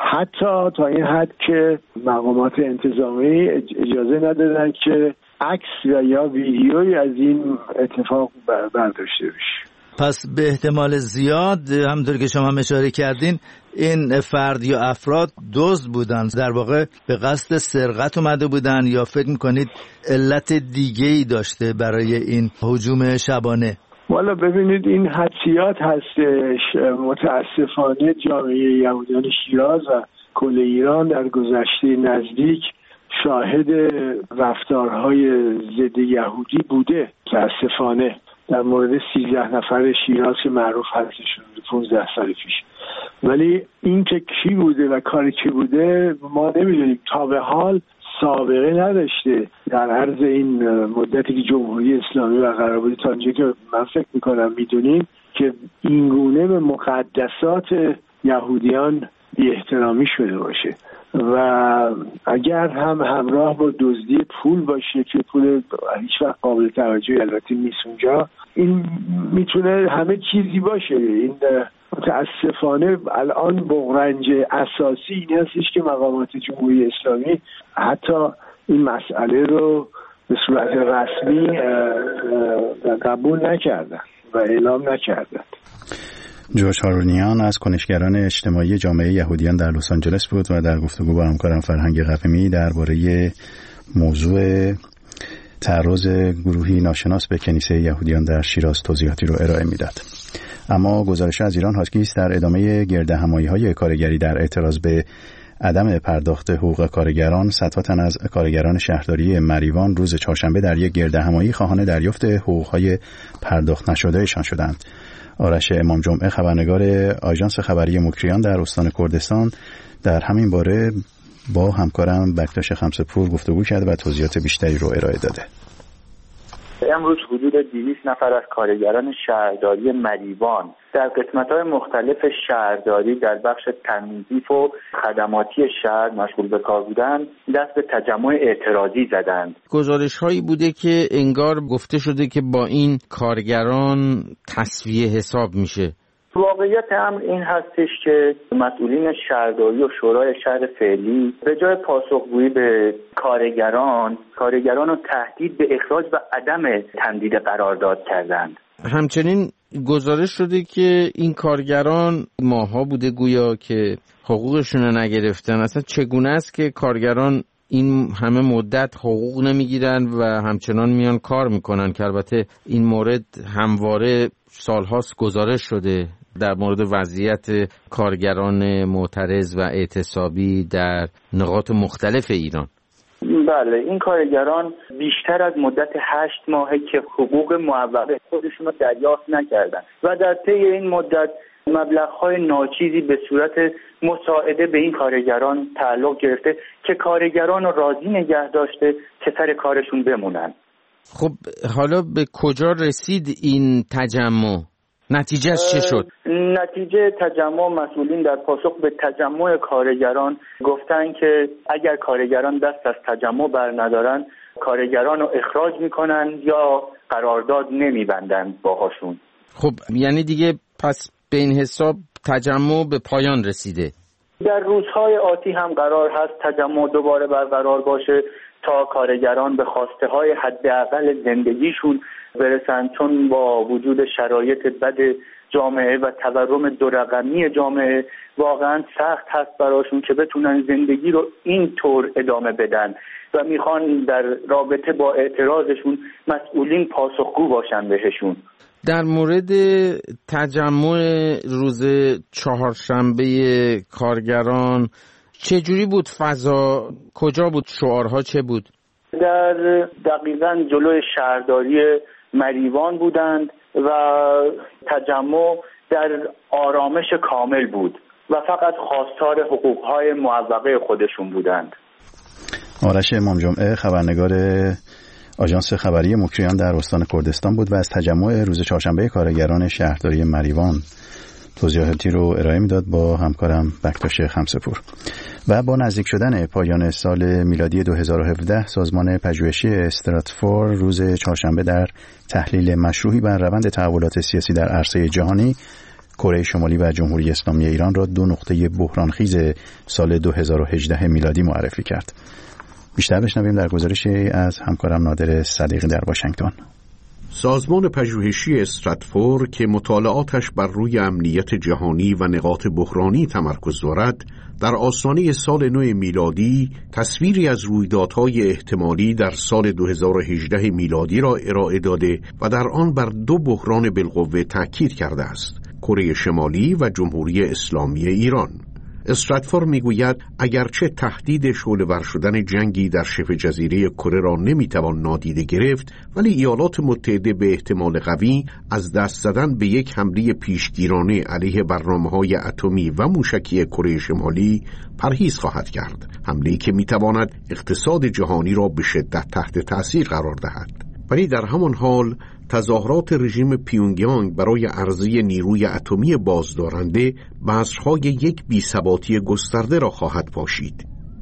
T: حتی تا این حد که مقامات انتظامی اجازه ندادن که عکس یا یا ویدیویی از این اتفاق برداشته بشه.
U: پس به احتمال زیاد همونطور که شما هم اشاره کردین این فرد یا افراد دزد بودن، در واقع به قصد سرقت اومده بودن، یا فکر میکنید علت دیگه‌ای داشته برای این هجوم شبانه؟
T: والا ببینید این حدسیات هستش. متاسفانه جامعه یهودیان شیراز و کل ایران در گذشته نزدیک شاهد رفتارهای ضد یهودی بوده. متاسفانه در مورد سیزده نفر شیراز که معروف هستش پانزده سال پیش، ولی این که کی بوده و کاری کی بوده ما نمیدونیم. تا به حال سابقه نداشته در عرض این مدتی که جمهوری اسلامی برقرار بوده، تا اینجا که من فکر میکنم میدونیم که اینگونه به مقدسات یهودیان بی احترامی شده باشه و اگر هم همراه با دزدی پول باشه که پول هیچ وقت قابل توجهی البته نیست اونجا، این میتونه همه چیزی باشه. این متاسفانه الان بغرنج اساسی این هستش که مقامات جمهوری اسلامی حتی این مسئله رو به صورت رسمی قبول نکردن و اعلام نکردن.
A: جورج هارونیان از کنشگران اجتماعی جامعه یهودیان در لس آنجلس بود و در گفتگو با همکارم فرهنگ قفمی درباره موضوع تعرض گروهی ناشناس به کنیسه یهودیان در شیراز توضیحاتی رو ارائه میداد. اما گزارش از ایران حاکی است در ادامه گردهمایی‌های کارگری در اعتراض به عدم پرداخت حقوق کارگران، صدها تن از کارگران شهرداری مریوان روز چهارشنبه در یک گردهمایی خواهان دریافت حقوق‌های پرداخت نشدهشان شدند. آرش امام جمعه خبرنگار آژانس خبری مکریان در استان کردستان در همین باره با همکارم بکتاش خمسه‌پور گفتگو کرده و توضیحات بیشتری رو ارائه داده.
B: امروز حدود دویست نفر از کارگران شهرداری مریوان در قسمت‌های مختلف شهرداری در بخش تنظیف و خدماتی شهر مشغول به کار بودند، دست به تجمع اعتراضی زدند.
V: گزارش‌هایی بوده که انگار گفته شده که با این کارگران تسویه حساب میشه.
B: واقعیت امر این هستش که مسئولین شهرداری و شورای شهر فعلی به جای پاسخگویی به کارگران، کارگران رو تهدید به اخراج و عدم تمدید قرارداد کردند.
V: همچنین گزارش شده که این کارگران ماها بوده گویا که حقوقشون رو نگرفتن. اصلا چگونه است که کارگران این همه مدت حقوق نمیگیرن و همچنان میان کار میکنن؟ که البته این مورد همواره سالهاست گزارش شده در مورد وضعیت کارگران معترض و اعتصابی در نقاط مختلف ایران.
B: بله، این کارگران بیشتر از مدت هشت ماهه که حقوق معوقه خودشون رو دریافت نکردن و در طی این مدت مبلغ‌های ناچیزی به صورت مساعده به این کارگران تعلق گرفته که کارگران رو راضی نگه داشته که سر کارشون بمونن.
V: خب حالا به کجا رسید این تجمع؟ نتیجهش چه شد؟
B: نتیجه تجمع، مسئولین در پاسخ به تجمع کارگران گفتن که اگر کارگران دست از تجمع بر ندارن، کارگران رو اخراج میکنن یا قرارداد نمیبندن باهاشون.
V: خب یعنی دیگه پس به این حساب تجمع به پایان رسیده.
B: در روزهای آتی هم قرار هست تجمع دوباره برقرار باشه تا کارگران به خواسته های حداقل زندگیشون برسن، چون با وجود شرایط بد جامعه و تورم دو رقمی جامعه واقعا سخت هست براشون که بتونن زندگی رو اینطور ادامه بدن و میخوان در رابطه با اعتراضشون مسئولین پاسخگو باشن بهشون.
V: در مورد تجمع روز چهارشنبه کارگران چجوری بود فضا؟ کجا بود؟ شعارها چه بود؟
B: در دقیقاً جلوی شهرداری مریوان بودند و تجمع در آرامش کامل بود و فقط خواستار حقوقهای معوقه خودشون بودند.
A: آرش امام جمعه خبرنگار آژانس خبری مکریان در استان کردستان بود و از تجمع روز چهارشنبه کارگران شهرداری مریوان توضیحاتی رو ارائه میداد با همکارم بکتاش خمسه‌پور. و با نزدیک شدن پایان سال میلادی دو هزار و هفده، سازمان پژوهشی استراتفور روز چهارشنبه در تحلیل مشروحی بر روند تحولات سیاسی در عرصه جهانی، کره شمالی و جمهوری اسلامی ایران را دو نقطه بحرانخیز سال دو هزار و هجده میلادی معرفی کرد. بیشتر بشنویم در گزارشی از همکارم نادر صدیقی در واشنگتن.
W: سازمان پژوهشی استراتفور که مطالعاتش بر روی امنیت جهانی و نقاط بحرانی تمرکز دارد، در آستانه سال نو میلادی تصویری از رویدادهای احتمالی در سال دو هزار و هجده میلادی را ارائه داده و در آن بر دو بحران بالقوه تاکید کرده است: کره شمالی و جمهوری اسلامی ایران. استراتفور میگوید اگرچه تهدید شعله‌ور شدن جنگی در شبه جزیره کره را نمیتوان نادیده گرفت، ولی ایالات متحده به احتمال قوی از دست زدن به یک حمله پیشگیرانه علیه برنامه‌های اتمی و موشکی کره شمالی پرهیز خواهد کرد، حمله‌ای که میتواند اقتصاد جهانی را به شدت تحت تأثیر قرار دهد. ولی در همان حال تظاهرات رژیم پیونگیانگ برای عرضه نیروی اتمی بازدارنده بذرهای یک بی‌ثباتی گسترده را خواهد پاشید.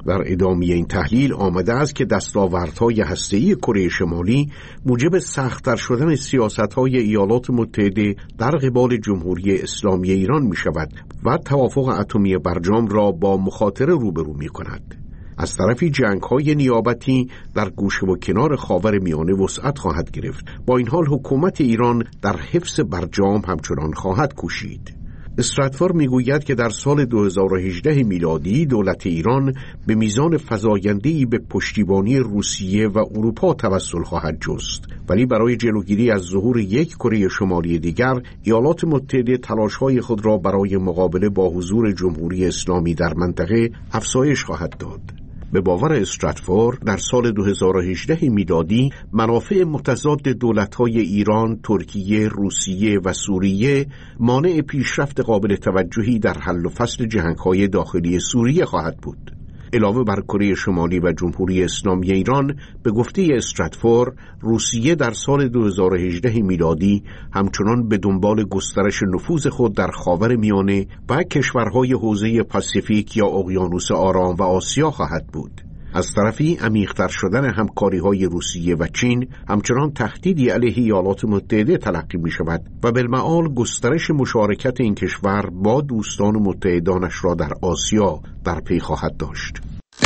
W: در ادامه این تحلیل آمده است که دستاوردهای هسته‌ای کره شمالی موجب سخت‌تر شدن سیاست‌های ایالات متحده در قبال جمهوری اسلامی ایران می‌شود و توافق اتمی برجام را با مخاطره روبرو می‌کند. از طرفی جنگ‌های نیابتی در گوشه و کنار خاورمیانه وسعت خواهد گرفت. با این حال حکومت ایران در حفظ برجام همچنان خواهد کوشید. استراتفور میگوید که در سال دو هزار و هجده میلادی دولت ایران به میزان فزاینده‌ای به پشتیبانی روسیه و اروپا توسل خواهد جست، ولی برای جلوگیری از ظهور یک کره شمالی دیگر ایالات متحده تلاش‌های خود را برای مقابله با حضور جمهوری اسلامی در منطقه افزایش خواهد داد. به باور استراتفور در سال دو هزار و هجده میلادی منافع متضاد دولت‌های ایران، ترکیه، روسیه و سوریه مانع پیشرفت قابل توجهی در حل و فصل جنگ‌های داخلی سوریه خواهد بود. علاوه بر کره شمالی و جمهوری اسلامی ایران، به گفته استراتفور، روسیه در سال دو هزار و هجده میلادی همچنان به دنبال گسترش نفوذ خود در خاورمیانه و کشورهای حوزه پاسیفیک یا اقیانوس آرام و آسیا خواهد بود. از طرفی عمیق‌تر شدن همکاری‌های روسیه و چین همچنان تهدیدی علیه ایالات متحده تلقی می‌شود و بالمعال گسترش مشارکت این کشور با دوستان متحدانش را در آسیا در پی خواهد داشت.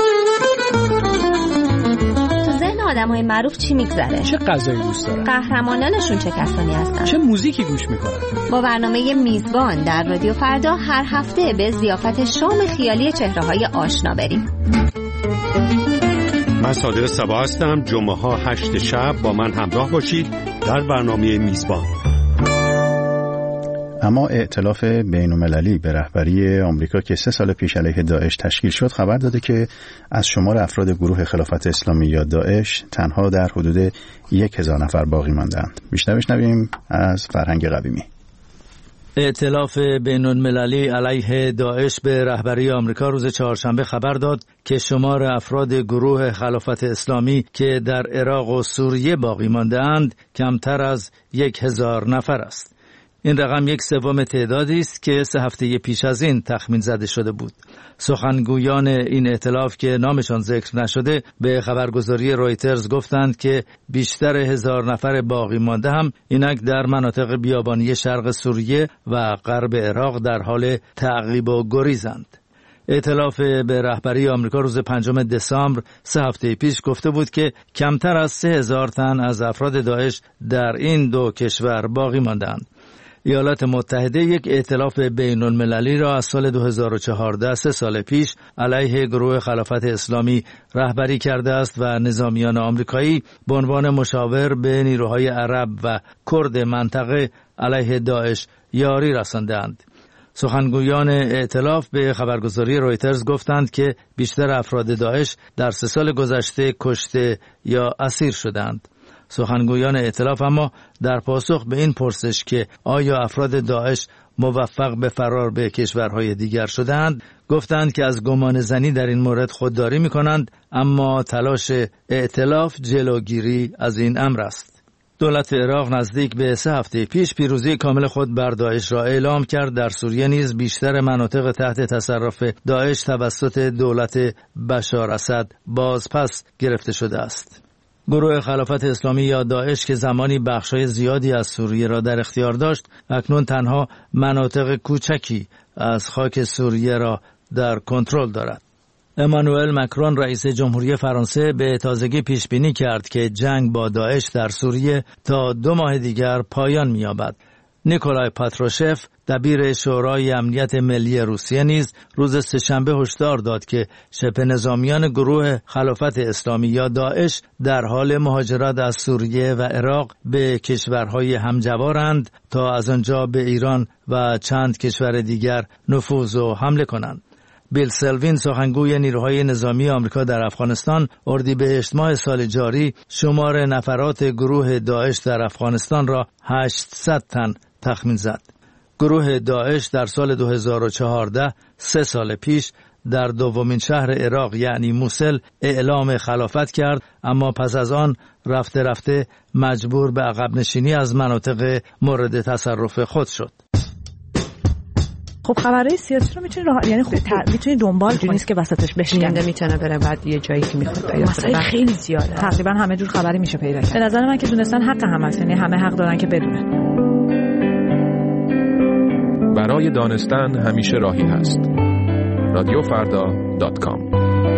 E: تو ذهن آدم‌های معروف چی می‌گذره؟
G: چه غذایی دوست دارن؟
E: قهرمانانشون چه کسانی هستن؟
G: چه موزیکی گوش می‌کنن؟
E: با برنامه میزبان در رادیو فردا هر هفته به ضیافت شام خیالی چهره‌های آشنا بریم.
H: من صادق صبا هستم. جمعه ها هشت شب با من همراه باشید در برنامه میزبان.
A: اما ائتلاف بین‌المللی به رهبری آمریکا که سه سال پیش علیه داعش تشکیل شد خبر داده که از شمار افراد گروه خلافت اسلامی یا داعش تنها در حدود یک هزار نفر باقی ماندند. بیشتر بشنویم از فرهنگ قویمی.
U: ائتلاف بین‌المللی علیه داعش به رهبری آمریکا روز چهارشنبه خبر داد که شمار افراد گروه خلافت اسلامی که در عراق و سوریه باقی مانده‌اند کمتر از یک هزار نفر است. این رقم یک سوم تعدادی است که سه هفته پیش از این تخمین زده شده بود. سخنگویان این ائتلاف که نامشان ذکر نشده به خبرگزاری رویترز گفتند که بیشتر هزار نفر باقی مانده هم اینک در مناطق بیابانی شرق سوریه و غرب عراق در حال تعقیب و گریزند. ائتلاف به رهبری آمریکا روز پنجم دسامبر سه هفته پیش گفته بود که کمتر از سه هزار تن از افراد داعش در این دو کشور باقی ماندند. ایالات متحده یک ائتلاف بین المللی را از سال دو هزار و چهارده سه سال پیش علیه گروه خلافت اسلامی رهبری کرده است و نظامیان آمریکایی به عنوان مشاور به نیروهای عرب و کرد منطقه علیه داعش یاری رساندند. سخنگویان ائتلاف به خبرگزاری رویترز گفتند که بیشتر افراد داعش در سه سال گذشته کشته یا اسیر شدند. سخنگویان ائتلاف اما در پاسخ به این پرسش که آیا افراد داعش موفق به فرار به کشورهای دیگر شدند گفتند که از گمان زنی در این مورد خودداری می کنند، اما تلاش ائتلاف جلوگیری از این امر است. دولت عراق نزدیک به سه هفته پیش پیروزی کامل خود بر داعش را اعلام کرد. در سوریه نیز بیشتر مناطق تحت تصرف داعش توسط دولت بشار اسد بازپس گرفته شده است. گروه خلافت اسلامی یا داعش که زمانی بخشای زیادی از سوریه را در اختیار داشت، اکنون تنها مناطق کوچکی از خاک سوریه را در کنترل دارد. امانوئل مکرون رئیس جمهوری فرانسه به تازگی پیش بینی کرد که جنگ با داعش در سوریه تا دو ماه دیگر پایان می‌یابد. نیکولای پاتروشف دبیر شورای امنیت ملی روسیه نیز روز سه‌شنبه هشدار داد که شبه نظامیان گروه خلافت اسلامی یا داعش در حال مهاجرت از سوریه و عراق به کشورهای همجوارند تا از آنجا به ایران و چند کشور دیگر نفوذ و حمله کنند. بیل سلوین سخنگوی نیروهای نظامی آمریکا در افغانستان اردیبهشت ماه سال جاری شمار نفرات گروه داعش در افغانستان را هشتصد تن تخمین زد. گروه داعش در سال دو هزار و چهارده، سه سال پیش، در دومین شهر عراق یعنی موسل اعلام خلافت کرد، اما پس از آن رفته رفته مجبور به عقب نشینی از مناطق مورد تصرف خود شد.
C: خب خبرهای سیاسی رو میتونی راه... یعنی خب ت... میتونی دنبال کنی، نیست که وسطش بشیننده
I: میتونه بره بعد یه جایی که میخواد پیدا
C: مسائل خیلی زیاده، تقریبا همه جور خبری میشه پیدا کرد. به نظر من که دونستن حق هم هست، یعنی همه حق دارن که بدونن.
J: برای دانستن همیشه راهی هست. رادیو فردا دات کام.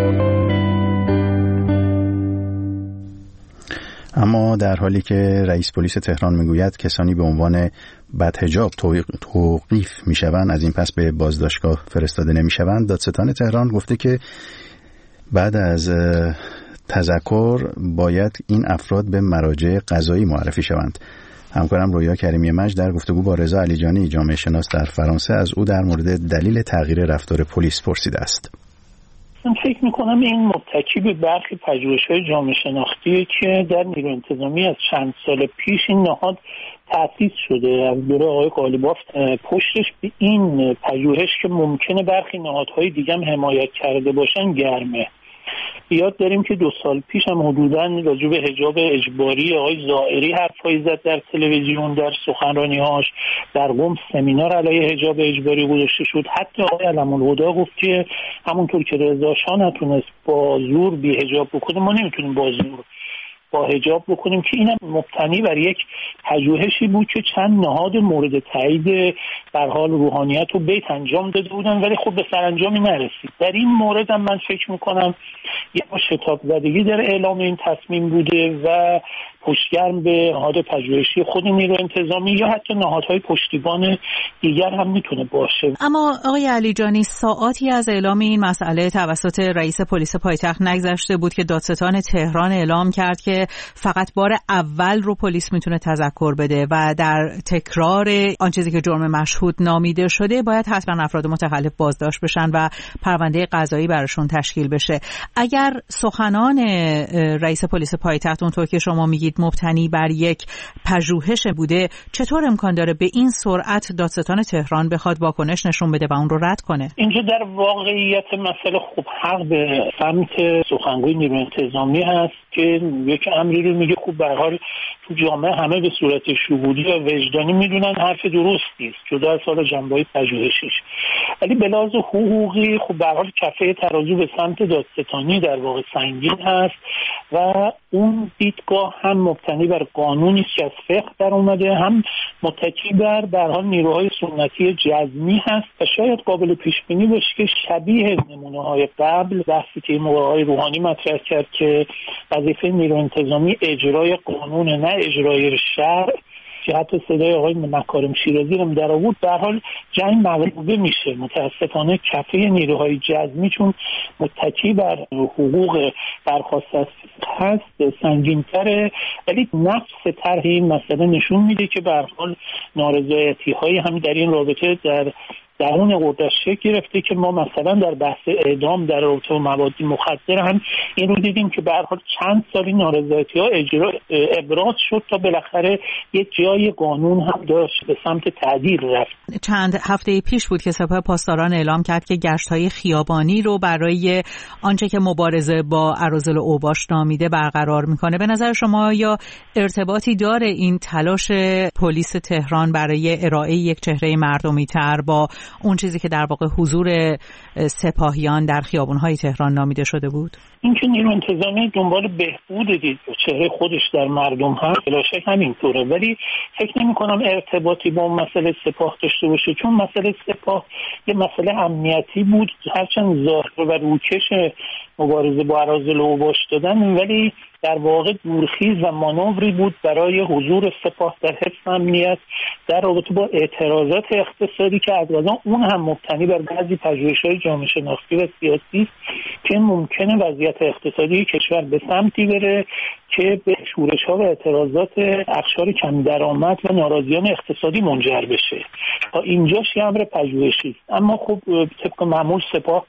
A: اما در حالی که رئیس پلیس تهران میگوید کسانی به عنوان بدحجاب توقیف میشوند از این پس به بازداشتگاه فرستاده نمیشوند، دادستان تهران گفته که بعد از تذکر باید این افراد به مراجع قضایی معرفی شوند. همکارم رویا کریمی مجد در گفتگو با رضا علیجانی جامعه شناس در فرانسه از او در مورد دلیل تغییر رفتار پلیس پرسیده است.
X: من فکر میکنم این متکی به برخی پژوهش‌های جامعه شناختیه که در نیروی انتظامی از چند سال پیش این نهاد تأسیس شده از دوره آقای قالیباف. پشتش به این پژوهش که ممکنه برخی نهادهای دیگه هم حمایت کرده باشن گرمه. یاد داریم که دو سال پیش هم حدوداً راجع به حجاب اجباری آقای زائری حرفایی زد در تلویزیون، در سخنرانی‌هاش. در قم سمینار علیه حجاب اجباری گذاشته شد. حتی آقای علم‌الهدی گفت که همونطور که رضا شاه نتونست با زور بی حجاب بکنه، ما نمیتونیم با زور با حجاب بکنیم، که اینم مبتنی بر یک پژوهشی بود که چند نهاد مورد تایید در حال روحانیت رو بیت انجام داده بودن، ولی خب به سرانجامی نرسید. در این مورد هم من فکر میکنم یک شتاب زدگی در اعلام این تصمیم بوده و پشتگرم به نهاد پژوهشی خود نیروی انتظامی یا حتی نهادهای پشتیبان دیگر هم میتونه باشه.
Y: اما آقای علیجانی، ساعاتی از اعلام این مسئله توسط رئیس پلیس پایتخت نگذشته بود که دادستان تهران اعلام کرد که فقط بار اول رو پلیس میتونه تذکر بده و در تکرار آن چیزی که جرم مشهود نامیده شده باید حتما افراد متخلف بازداشت بشن و پرونده قضایی براشون تشکیل بشه. اگر سخنان رئیس پلیس پایتخت اونطور که شما میگید مبتنی بر یک پژوهش بوده، چطور امکان داره به این سرعت دادستان تهران بخواد واکنش نشون بده و اون رو رد کنه؟
X: اینجا در واقعیت مسئله خب حق به سمت سخنگوی نیروی انتظامی هست که یک امری رو میگه. خب به هر حال تو جامعه همه به صورت شهودی و وجدانی میدونن حرف درستی است، جدا از حال جنبه‌های پژوهشیش. ولی به لحاظ حقوقی خب به هر حال کفه ترازو به سمت دادستانی در واقع سنگین هست و اون دیدگاه هم مبتنی بر قانونی است که از فقه در اومده، هم متکی بر در حال نیروهای سنتی جزمی هست و شاید قابل پیش بینی باشه که شبیه نمونه‌های قبل بحثی که موقع‌های روحانی مطرح کرد که وظیفه نیروی انتظامی اجرای قانون نه اجرای شرع، که حتی صدای آقای مکارم شیرازی رو در آورد، در حال جنگ مغلوبه میشه. متاسفانه کفه نیروهای جزمی چون متکی بر حقوق درخواست هست سنگین‌تره، ولی نفس طرح این مسئله نشون میده که به هر حال نارضایتی‌هایی هم در این رابطه در درون قدرت شکل گرفته که ما مثلا در بحث اعدام در رابطه با مواد مخدر هم این رو دیدیم که به هر حال چند سالی نارضایتی‌ها اجرا ابراز شد تا بالاخره یک جای قانون هم داشت به سمت تعدیل رفت.
Y: چند هفته پیش بود که سپاه پاسداران اعلام کرد که گشت‌های خیابانی رو برای آنچه که مبارزه با اراذل اوباش نامیده برقرار میکنه. به نظر شما یا ارتباطی داره این تلاش پلیس تهران برای ارائه یک چهره مردمی‌تر با اون چیزی که در واقع حضور سپاهیان در خیابان‌های تهران نامیده شده بود؟
X: این که نیروی انتظامی دنبال بهبود دید چهره خودش در مردم هست، بلا شک همینطوره، ولی فکر نمی کنم ارتباطی با مسئله سپاه داشته باشه، چون مسئله سپاه یه مسئله امنیتی بود، هرچند ظاهر و روکش مبارزه با اراذل اوباش دادن، ولی در واقع دورخیز و مانوری بود برای حضور سپاه در حفظ امنیت در رابطه با اعتراضات اقتصادی که از قضا اون هم مبتنی بر بعضی پژوهش‌های جامعه شناختی و سیاسی که ممکنه وضعیت اقتصادی کشور به سمتی بره که به شورش‌ها و اعتراضات اقشار کم درآمد و ناراضیان اقتصادی منجر بشه. تا اینجاش یه امر پژوهشی است، اما خب طبق معمول سپاه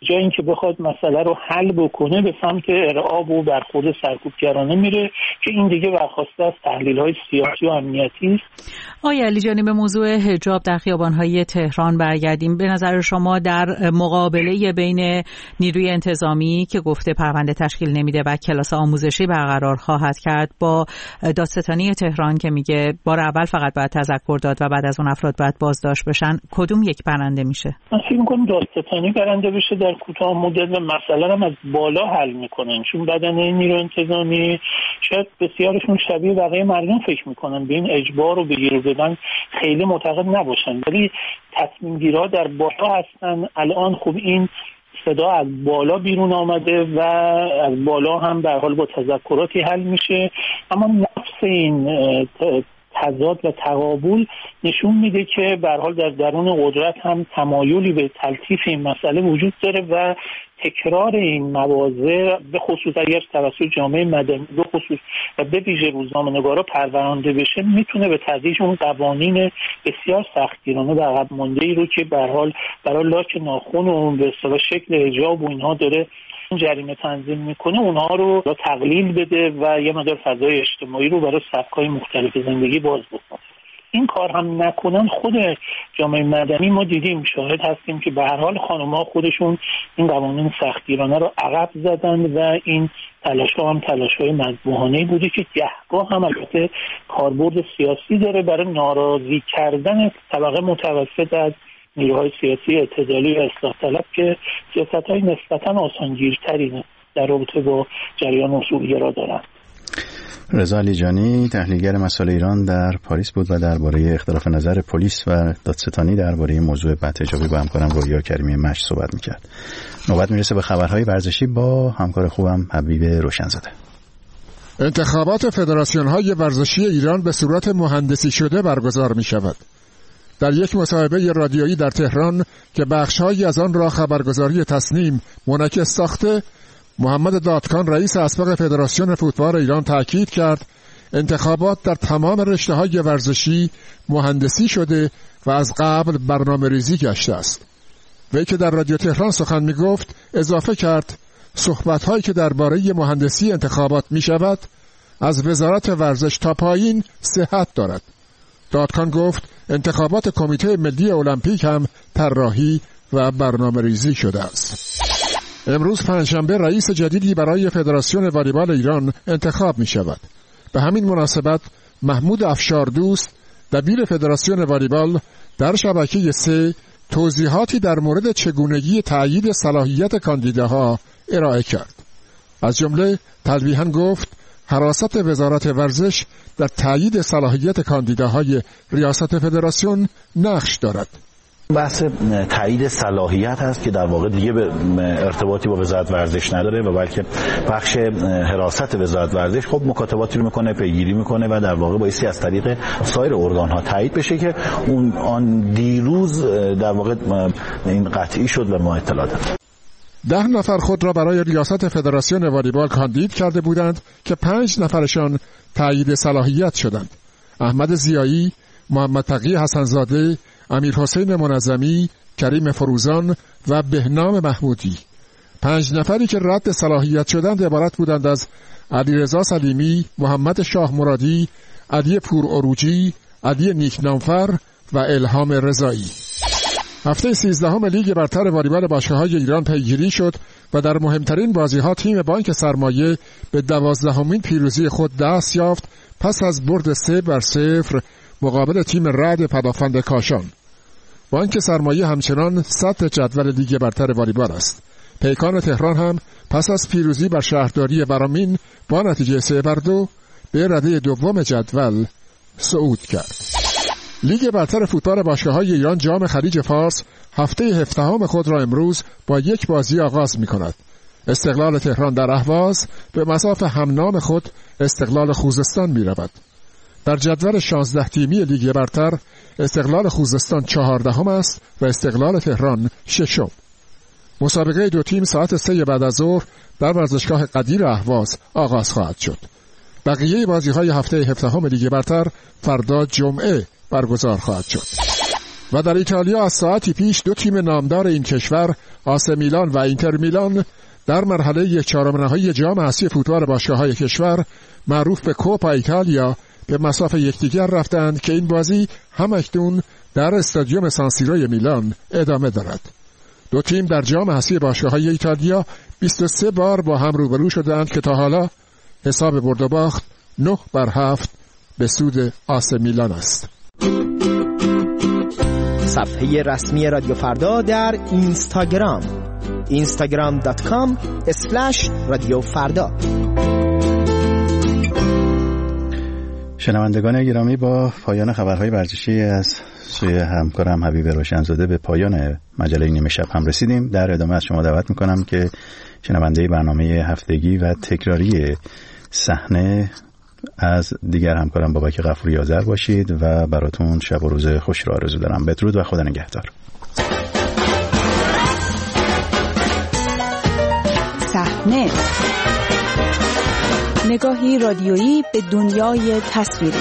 X: جای اینکه بخواد مسئله رو حل بکنه به سمت ارعاب و برخورد سرکوبگرانه میره که این دیگه برخواسته از تحلیل‌های سیاسی و امنیتی است.
Y: آقای علیجانی، به موضوع حجاب در خیابان‌های تهران برگردیم. به نظر شما در مقابله بین نیروی انتظامی که گفته پرونده تشکیل نمیده و کلاس آموزشی برقرار خواهد کرد با دادستانی تهران که میگه بار اول فقط باید تذکر داد و بعد از اون افراد باید بازداشت بشن، کدوم یک برنده میشه؟
X: من فکر می‌کنم دادستانی برنده بشه در کوتاه مدت و مسئله هم از بالا حل میکنن، چون بدن نیرو انتظامی شاید بسیارشون شبیه بقیه مردم فکر میکنن به این اجبار و بگیر و بدن خیلی معتقد نباشن، ولی تصمیم گیرها در بالا هستن. الان خوب این صدا از بالا بیرون آمده و از بالا هم به حال با تذکراتی حل میشه، اما نفس این تضاد و تقابل نشون میده که به هر حال در درون قدرت هم تمایلی به تلطیف این مسئله وجود داره و تکرار این مواضع به خصوص اگر توسط جامعه مدنی به خصوص و به ویژه روزنامه‌نگارا پرورانده بشه میتونه به تدریج اون قوانین بسیار سختگیرانه و عقب مانده‌ای رو که به هر حال برای لاک ناخن و به اصطلاح شکل حجاب و اینها داره جریمه تنظیم میکنه اونها رو تقلیل بده و یه مقدار فضای اجتماعی رو برای سبک‌های مختلف زندگی باز بکنه. این کار هم نکنن خود جامعه مدنی ما دیدیم، شاهد هستیم که به هر حال خانم‌ها خودشون این قوانین سختگیرانه رو عقب زدن و این تلاش‌ها هم تلاش‌های مذبوحانه‌ای بوده که گهگاه هم البته کاربرد سیاسی داره برای ناراضی کردن طبقه متوسط از نیروهای سیاسی اعتدالی و اصلاح طلب که سیاست‌های نسبتاً آسانگیرتری در رابطه با جریان اصولگرا دارن.
A: رضا علیجانی تحلیلگر مسائل ایران در پاریس بود و درباره اختلاف نظر پلیس و دادستانی درباره موضوع بدحجابی با همکارم رویا کریمی مشت صحبت می‌کرد. نوبت میرسه به خبرهای ورزشی با همکار خوبم حبیب روشنزاده.
F: انتخابات فدراسیون‌های ورزشی ایران به صورت مهندسی شده برگزار می‌شود. در یک مصاحبه رادیویی در تهران که بخش‌هایی از آن را خبرگزاری تصنیم منعکس ساخته، محمد دادکان رئیس اسبق فدراسیون فوتبال ایران تاکید کرد انتخابات در تمام رشته‌های ورزشی مهندسی شده و از قبل برنامه‌ریزی گشته است. وی که در رادیو تهران سخن می‌گفت اضافه کرد صحبت‌هایی که درباره مهندسی انتخابات می‌شود از وزارت ورزش تا پایین صحت دارد. دادکان گفت انتخابات کمیته ملی المپیک هم طراحی و برنامه‌ریزی شده است. امروز پنجشنبه رئیس جدیدی برای فدراسیون والیبال ایران انتخاب می شود. به همین مناسبت محمود افشاردوست دبیر فدراسیون والیبال در شبکه سه توضیحاتی در مورد چگونگی تأیید صلاحیت کاندیداها ارائه کرد. از جمله تلویحاً گفت حراست وزارت ورزش در تأیید صلاحیت کاندیداهای ریاست فدراسیون نقش دارد.
K: بحث تایید صلاحیت هست که در واقع دیگه به ارتباطی با وزارت ورزش نداره و بلکه بخش حراست وزارت ورزش خب مکاتباتی رو میکنه، پیگیری میکنه و در واقع بایستی از طریق سایر ارگان ها تایید بشه که اون آن دیروز در واقع این قطعی شد و ما اطلاع داریم.
F: ده نفر خود را برای ریاست فدراسیون والیبال کاندید کرده بودند که پنج نفرشان تایید صلاحیت شدند. احمد زیایی، محمد تقی حسنزاده، امیر حسین منظمی، کریم فروزان و بهنام محمودی. پنج نفری که رد صلاحیت شدند عبارت بودند از علیرضا سلیمی، محمد شاه مرادی، علی پور اروجی، علی نیکنامفر و الهام رضایی. هفته سیزدهم لیگ برتر والیبال باشگاه‌های ایران پیگیری شد و در مهمترین بازی‌ها تیم بانک سرمایه به دوازدهمین پیروزی خود دست یافت پس از برد سه بر صفر مقابل تیم رعد پدافند کاشان. بانک سرمایه همچنان صدر جدول لیگ برتر والیبال است. پیکان تهران هم پس از پیروزی بر شهرداری برامین با نتیجه سه بر دو به رده دوم جدول صعود کرد. لیگ برتر فوتبال باشگاه‌های ایران جام خلیج فارس هفته هفدهم خود را امروز با یک بازی آغاز می‌کند. استقلال تهران در اهواز به مصاف همنام خود استقلال خوزستان می‌رود. در جدول شانزده تیمی لیگ برتر استقلال خوزستان چهاردهم است و استقلال تهران ششم. مسابقه دو تیم ساعت سه بعد از ظهر در ورزشگاه قدیر اهواز آغاز خواهد شد. بقیه بازی‌های هفته هفدهم لیگ برتر فردا جمعه برگزار خواهد شد. و در ایتالیا از ساعتی پیش دو تیم نامدار این کشور، آس میلان و اینتر میلان، در مرحله یک چهارم نهایی جام اسیای فوتبال باشگاه‌های کشور معروف به کوپا ایتالیا به مساف یکدیگر رفتند که این بازی همکنون در استادیوم سانسیروی میلان ادامه دارد. دو تیم در جام اسیای باشگاه‌های ایتالیا بیست و سه بار با هم روبرو شدند که تا حالا حساب برد و باخت نه بر هفت به سود آس میلان است.
S: صفحه رسمی رادیو فردا در اینستاگرام اینستاگرام دات کام اسلش رادیو فردا.
A: شنوندگان گرامی، با پایان خبرهای ورزشی از سوی همکارم حبیب روشنزاده به پایان مجله نیمه شب هم رسیدیم. در ادامه از شما دعوت میکنم که شنونده برنامه هفتگی و تکراری صحنه از دیگر همکارم بابک غفوری آذر باشید و براتون شب و روز خوش رو آرزو دارم. بدرود و خدا نگهدار.
L: صحنه، نگاهی رادیویی به دنیای تصویری.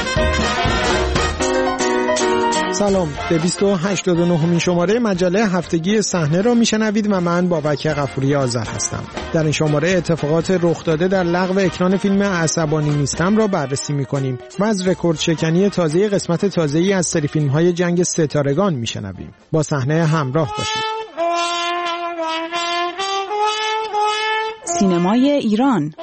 M: سلام، به بیست و هشتاد و نهمین شماره مجله هفتگی صحنه را میشنوید و من بابک غفوری آذر هستم. در این شماره اتفاقات رخ داده در لغو اکران فیلم عصبانی نیستم را بررسی می‌کنیم و از رکورد شکنی تازه قسمت تازه‌ای از سری فیلم‌های جنگ ستارگان میشنویم. با صحنه همراه باشید.
L: سینمای ایران.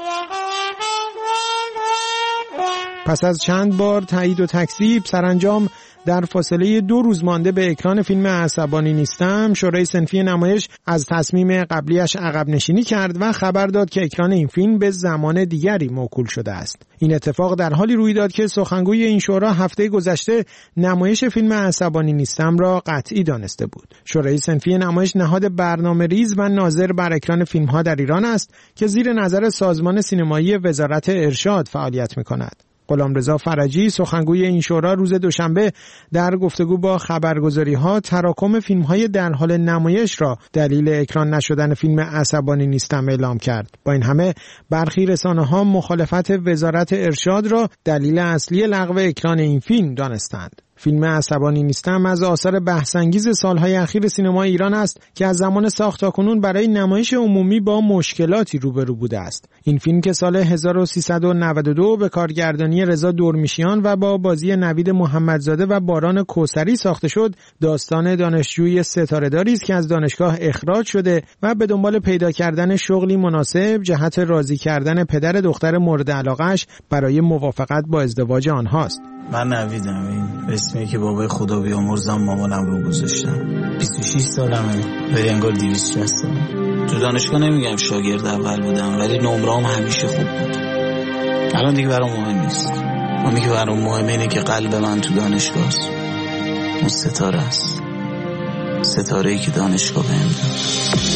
M: پس از چند بار تایید و تکذیب، سرانجام در فاصله دو روز مانده به اکران فیلم عصبانی نیستم، شورای صنفی نمایش از تصمیم قبلیش عقب نشینی کرد و خبر داد که اکران این فیلم به زمان دیگری موکول شده است. این اتفاق در حالی روی داد که سخنگوی این شورا هفته گذشته نمایش فیلم عصبانی نیستم را قطعی دانسته بود. شورای صنفی نمایش نهاد برنامه ریز و ناظر بر اکران فیلم‌ها در ایران است که زیر نظر سازمان سینمایی وزارت ارشاد فعالیت می‌کند. غلامرضا فرجی، سخنگوی این شورا، روز دوشنبه در گفتگو با خبرگزاری‌ها تراکم فیلم‌های در حال نمایش را دلیل اکران نشدن فیلم عصبانی نیستم اعلام کرد. با این همه برخی رسانه‌ها مخالفت وزارت ارشاد را دلیل اصلی لغو اکران این فیلم دانستند. فیلم عصبانی نیستم از آثار بحث‌انگیز سالهای اخیر سینما ایران است که از زمان ساخت تا کنون برای نمایش عمومی با مشکلاتی روبرو بوده است. این فیلم که سال هزار و سیصد و نود و دو به کارگردانی رضا دورمیشیان و با بازی نوید محمدزاده و باران کوثری ساخته شد، داستان دانشجوی ستاره‌داری است که از دانشگاه اخراج شده و به دنبال پیدا کردن شغلی مناسب جهت راضی کردن پدر دختر مورد علاقه‌اش برای موافقت با ازدواج آنهاست.
N: من نویدم، این اسمی که بابای خدا بیامرزم مامانم رو گذاشتم. بیست و شش سالمه، ولی انگار دویست و شصت سالم. تو دانشگاه نمیگم شاگرد اول بودم، ولی نمره‌ام همیشه خوب بود. الان دیگه برام مهم نیست. اونی که برام مهمه اینه که قلب من تو دانشگاه است. اون ستاره است. ستاره‌ای که دانشگاه بهم داد.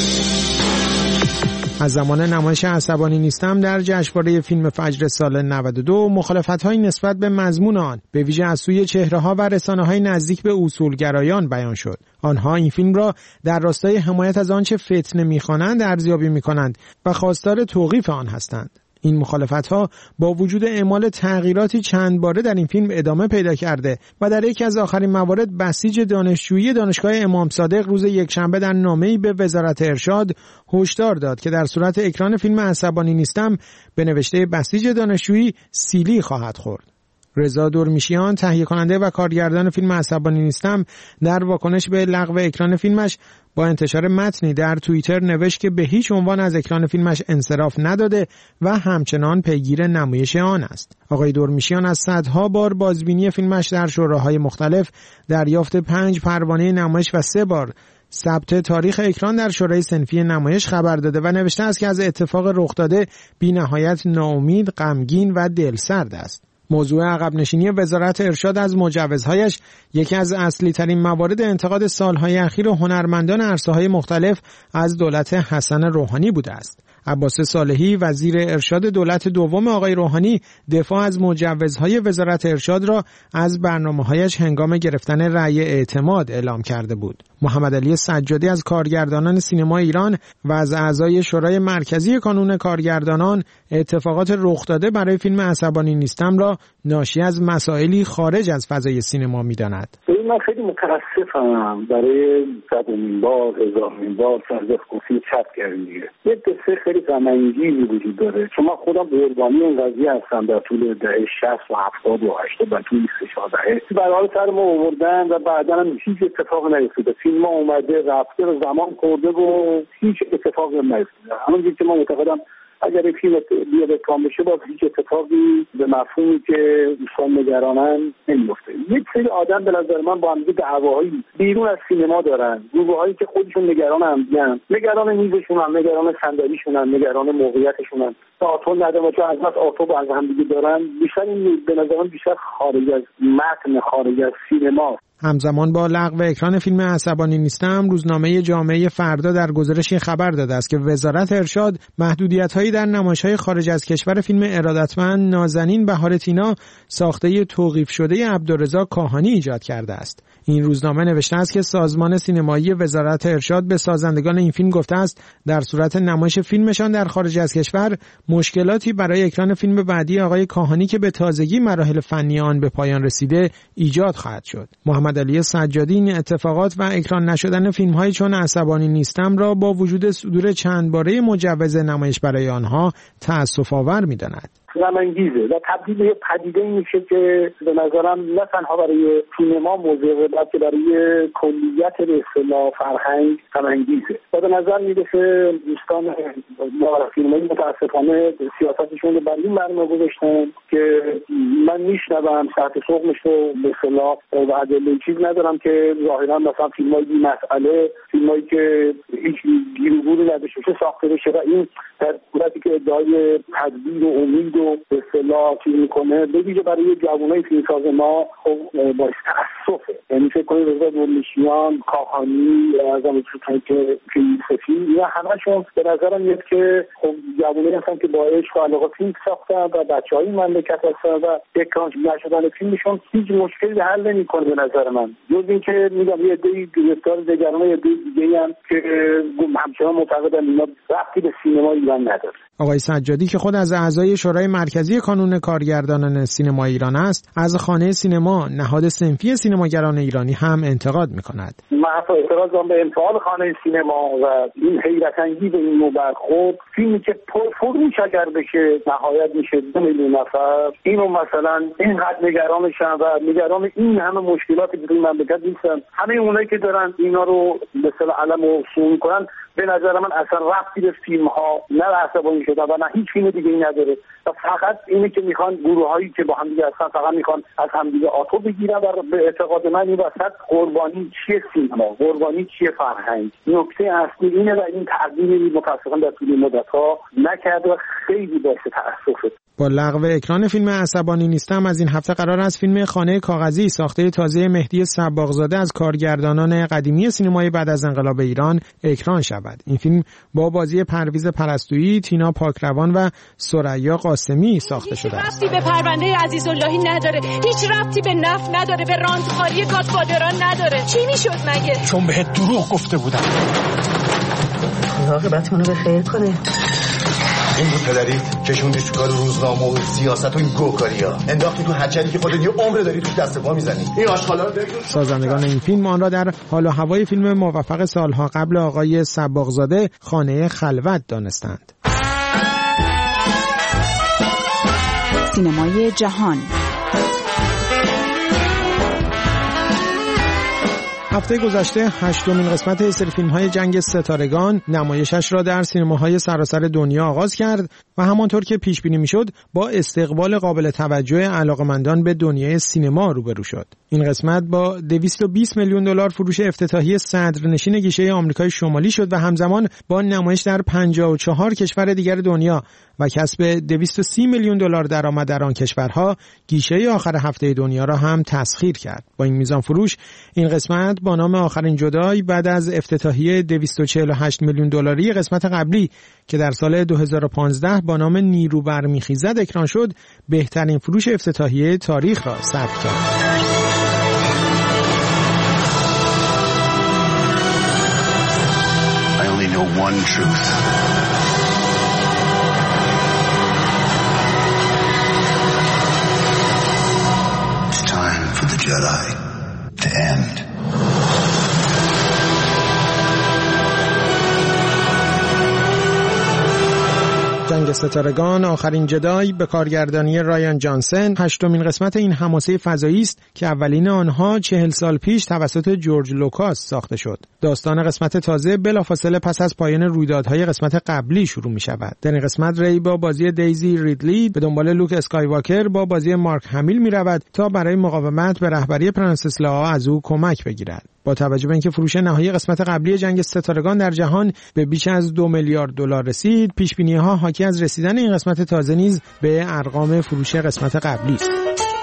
M: از زمان نمایش عصبانی نیستم در جشنواره فیلم فجر سال نود و دو مخالفت‌های نسبت به مضمون آن به ویژه از سوی چهره‌ها و رسانه‌های نزدیک به اصولگرایان بیان شد. آنها این فیلم را در راستای حمایت از آنچه فتنه می‌خوانند ارزیابی می‌کنند و خواستار توقیف آن هستند. این مخالفت‌ها با وجود اعمال تغییراتی چند باره در این فیلم ادامه پیدا کرده و در یکی از آخرین موارد بسیج دانشجویی دانشگاه امام صادق روز یکشنبه در نامه‌ای به وزارت ارشاد هشدار داد که در صورت اکران فیلم عصبانی نیستم به نوشته بسیج دانشجویی سیلی خواهد خورد. رضا دورمیشیان، تهیه کننده و کارگردان فیلم عصبانی نیستم، در واکنش به لغو اکران فیلمش با انتشار متنی در توییتر نوشت که به هیچ عنوان از اکران فیلمش انصراف نداده و همچنان پیگیر نمایش آن است. آقای دورمیشیان از صدها بار بازبینی فیلمش در شوراهای مختلف، دریافت پنج پروانه نمایش و سه بار ثبت تاریخ اکران در شورای صنفی نمایش خبر داده و نوشته است که از اتفاق رخ داده بی نهایت ناامید، غمگین و دلسرد است. موضوع عقب نشینی وزارت ارشاد از مجوزهایش یکی از اصلی ترین موارد انتقاد سالهای اخیر هنرمندان عرصه‌های مختلف از دولت حسن روحانی بوده است. عباس صالحی، وزیر ارشاد دولت دوم آقای روحانی، دفاع از مجوزهای وزارت ارشاد را از برنامه‌هایش هنگام گرفتن رأی اعتماد اعلام کرده بود. محمد علی سجادی از کارگردانان سینما ایران و از اعضای شورای مرکزی کانون کارگردانان اتفاقات رخ داده برای فیلم عصبانی نیستم را ناشی از مسائلی خارج از فضای سینما می‌داند.
O: این
T: ببین من خیلی متاسفم برای صدمین بار هزارمین بار سرزخگوسی چپ کردیم دیگه. یه قصه خیلی غم‌انگیزی وجود داره چون من خودم قربانی این قضیه هستم. در طول دهه شصت و هفتاد و هشتاد و طول سه چهار دهه برای حال سر ما آوردن و بعدا هم هیچ اتفاق نیفتاده. فیلم اومده رفته و زمان خورده و هیچ اتفاقی نیفتاده. همونجوری که من معتقدم اگر این فیلم بیاد کام بشه باز هیچ اتفاقی به مفهومی که دوستان نگرانن نمیفته. یک سری آدم به نظر من با هم دعواهایی بیرون از سینما دارن، گروه‌هایی که خودشون نگران هم دیگه، نگران میزشون هم، نگران صندلیشون هم، نگران موقعیتشون هم. آتون ندارم چون از بس آتو با هم دیگه دارن. بیشتر این به نظر من بیشتر خارج از متن، خارج از سینما.
M: همزمان با لغو اکران فیلم عصبانی نیستم، روزنامه جامعه فردا در گزارشی خبر داده است که وزارت ارشاد محدودیت‌هایی در نمایش‌های خارج از کشور فیلم ارادتمند نازنین بهار تینا ساخته توقیف شده عبدالرضا کاهانی ایجاد کرده است. این روزنامه نوشته است که سازمان سینمایی وزارت ارشاد به سازندگان این فیلم گفته است در صورت نمایش فیلمشان در خارج از کشور مشکلاتی برای اکران فیلم بعدی آقای کاهانی که به تازگی مراحل فنی آن به پایان رسیده ایجاد خواهد شد. محمد علی سجادی این اتفاقات و اکران نشدن فیلم‌های چون عصبانی نیستم را با وجود صدور چند باره مجوز نمایش برای آنها تأسف‌آور می‌داند.
T: غم‌انگیزه و تبدیل به پدیده میشه که به نظرم نه تنها برای سینما موضوعه بلکه برای کلیت به اصطلاح فرهنگ غم‌انگیزه و به نظر میرسه دوستان فیلمایی متاسفانه سیاستشون رو بر این برنامه گذاشتن که من میشنوم ساعت سوقمش رو به اصطلاح و ادله چیز ندارم که ظاهرا مثلا فیلمای بی مسئله، فیلمایی که هیچ گیروگوری نداشته باشه ساخته بشه و این در صورتی که ادعای تدبیر و امید و به اصطلاح چیز میکنه به ویژه برای جوانای فیلمساز ما خب باعث تأسفه. یعنی فکر کنید رضا دورنشیان، کاهانی، از همون که فیلم سفید اینا همشون به نظرم میاد که خب جوانایی هستن که با عشق و علاقه فیلم ساختن و بچهای مملکت هستن و اکران نشدن فیلمشون هیچ مشکلی حل نمیکنه به نظر من. جز اینکه میگم یه عده‌ای گرفتار دگران یه عده دیگه هم که همچنان معتقدن اینا ربطی به سینما ایران نداره.
M: آقای سجادی که خود از اعضای شورای مرکزی کانون کارگردانان سینما ایران است، از خانه سینما نهاد صنفی سینماگران ایرانی هم انتقاد می‌کند.
T: من حتی اعتراضم به انفعال خانه سینما و این حیرت انگیز این نوع برخورد، فیلمی که پرفروش اگر بشه نهایت میشه دو میلیون نفر، اینو مثلا اینقدر نگرانشن و نگران این همه مشکلاتی که توی مملکت نیستن. همه اونایی که دارن اینا رو به اصطلاح علم و سون می‌کنن به نظر من اصلا ربطی به فیلم ها نه عصبانی شدن و نه هیچ فیلم دیگه ای نداره و فقط اینه که میخوان گروه هایی که با هم دیگه هستن فقط میخوان از هم دیگه آتو بگیرن و به اعتقاد من این وسط قربانی چیه سینما، قربانی چیه فرهنگ. نکته اصلی اینه و این تقدیمی متاسفانه در طول مدت ها نکرده و خیلی باعث تأسفه.
M: با لغو اکران فیلم عصبانی نیستم از این هفته قرار است فیلم خانه کاغذی ساخته تازه مهدی صباغزاده از کارگردانان قدیمی سینمای بعد از انقلاب ایران اکران شود. این فیلم با بازی پرویز پرستویی، تینا پاکروان و ثریا قاسمی ساخته شده است.
D: ربطی به پرونده عزیزاللهی نداره، هیچ ربطی به نفت نداره، به راندخاری گادفادران نداره. چی میشد مگه؟
O: چون بهت دروغ گفته بودم.
P: عاقبتمونو به خیر کنه.
Q: این بود پدریت کشوندی تو کار روزنامه و سیاست و این گوکاریا، انداختی تو حجری که خودت یه عمر داری تو دست پا میزنی. این آشغالا رو
M: سازندگان این فیلم آن را در حال و هوای فیلم موفق سالها قبل آقای صباغزاده خانه خلوت دانستند.
L: سینمای جهان.
M: هفته گذشته هشتمین قسمت سری فیلم‌های جنگ ستارگان نمایشش را در سینماهای سراسر دنیا آغاز کرد و همانطور که پیش بینی می‌شد با استقبال قابل توجه علاقه‌مندان به دنیای سینما روبرو شد. این قسمت با دویست و بیست میلیون دلار فروش افتتاحی صدرنشین گیشه آمریکای شمالی شد و همزمان با نمایش در پنجاه و چهار کشور دیگر دنیا و کسب دویست و سی میلیون دلار درآمد در آن کشورها گیشه آخر هفته دنیا را هم تسخیر کرد. با این میزان فروش این قسمت با نام آخرین جدای بعد از افتتاحیه دویست و چهل و هشت میلیون دلاری قسمت قبلی که در سال دو هزار و پانزده با نام نیرو برمیخیزد اکران شد بهترین فروش افتتاحیه تاریخ را ثبت کرد.
Q: I only know one truth. It's time for the Jedi to end.
M: جنگ ستارگان آخرین جدای به کارگردانی رایان جانسن هشتمین قسمت این حماسه فضایی است که اولین آنها چهل سال پیش توسط جورج لوکاس ساخته شد. داستان قسمت تازه بلافاصله پس از پایان رویدادهای قسمت قبلی شروع می شود. در این قسمت ری با بازی دیزی ریدلی به دنبال لوک اسکایواکر با بازی مارک همیل می رود تا برای مقاومت به رهبری پرنسس لائا از او کمک بگیرد. با توجه به اینکه فروش نهایی قسمت قبلی جنگ ستارگان در جهان به بیش از دو میلیارد دلار رسید، پیش‌بینی‌ها حاکی از رسیدن این قسمت تازه نیز به ارقام فروش قسمت قبلی است.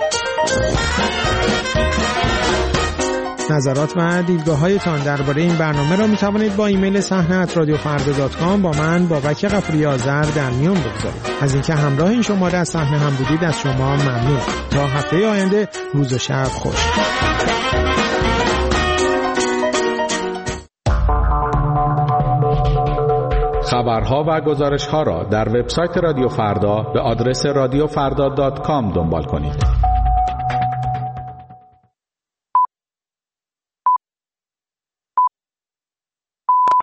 M: نظرات و دیدگاه‌هایتان درباره این برنامه را می‌توانید با ایمیل صحنه ات رادیو فردا دات کام با من بابک غفوری آذر در میان بگذارید. از اینکه همراه این شماره از صحنه هم بودید از شما ممنون. تا هفته آینده روز و شب خوش.
J: خبرها و گزارش‌ها را در وبسایت رادیو فردا به آدرس رادیو فردا دات کام دنبال کنید.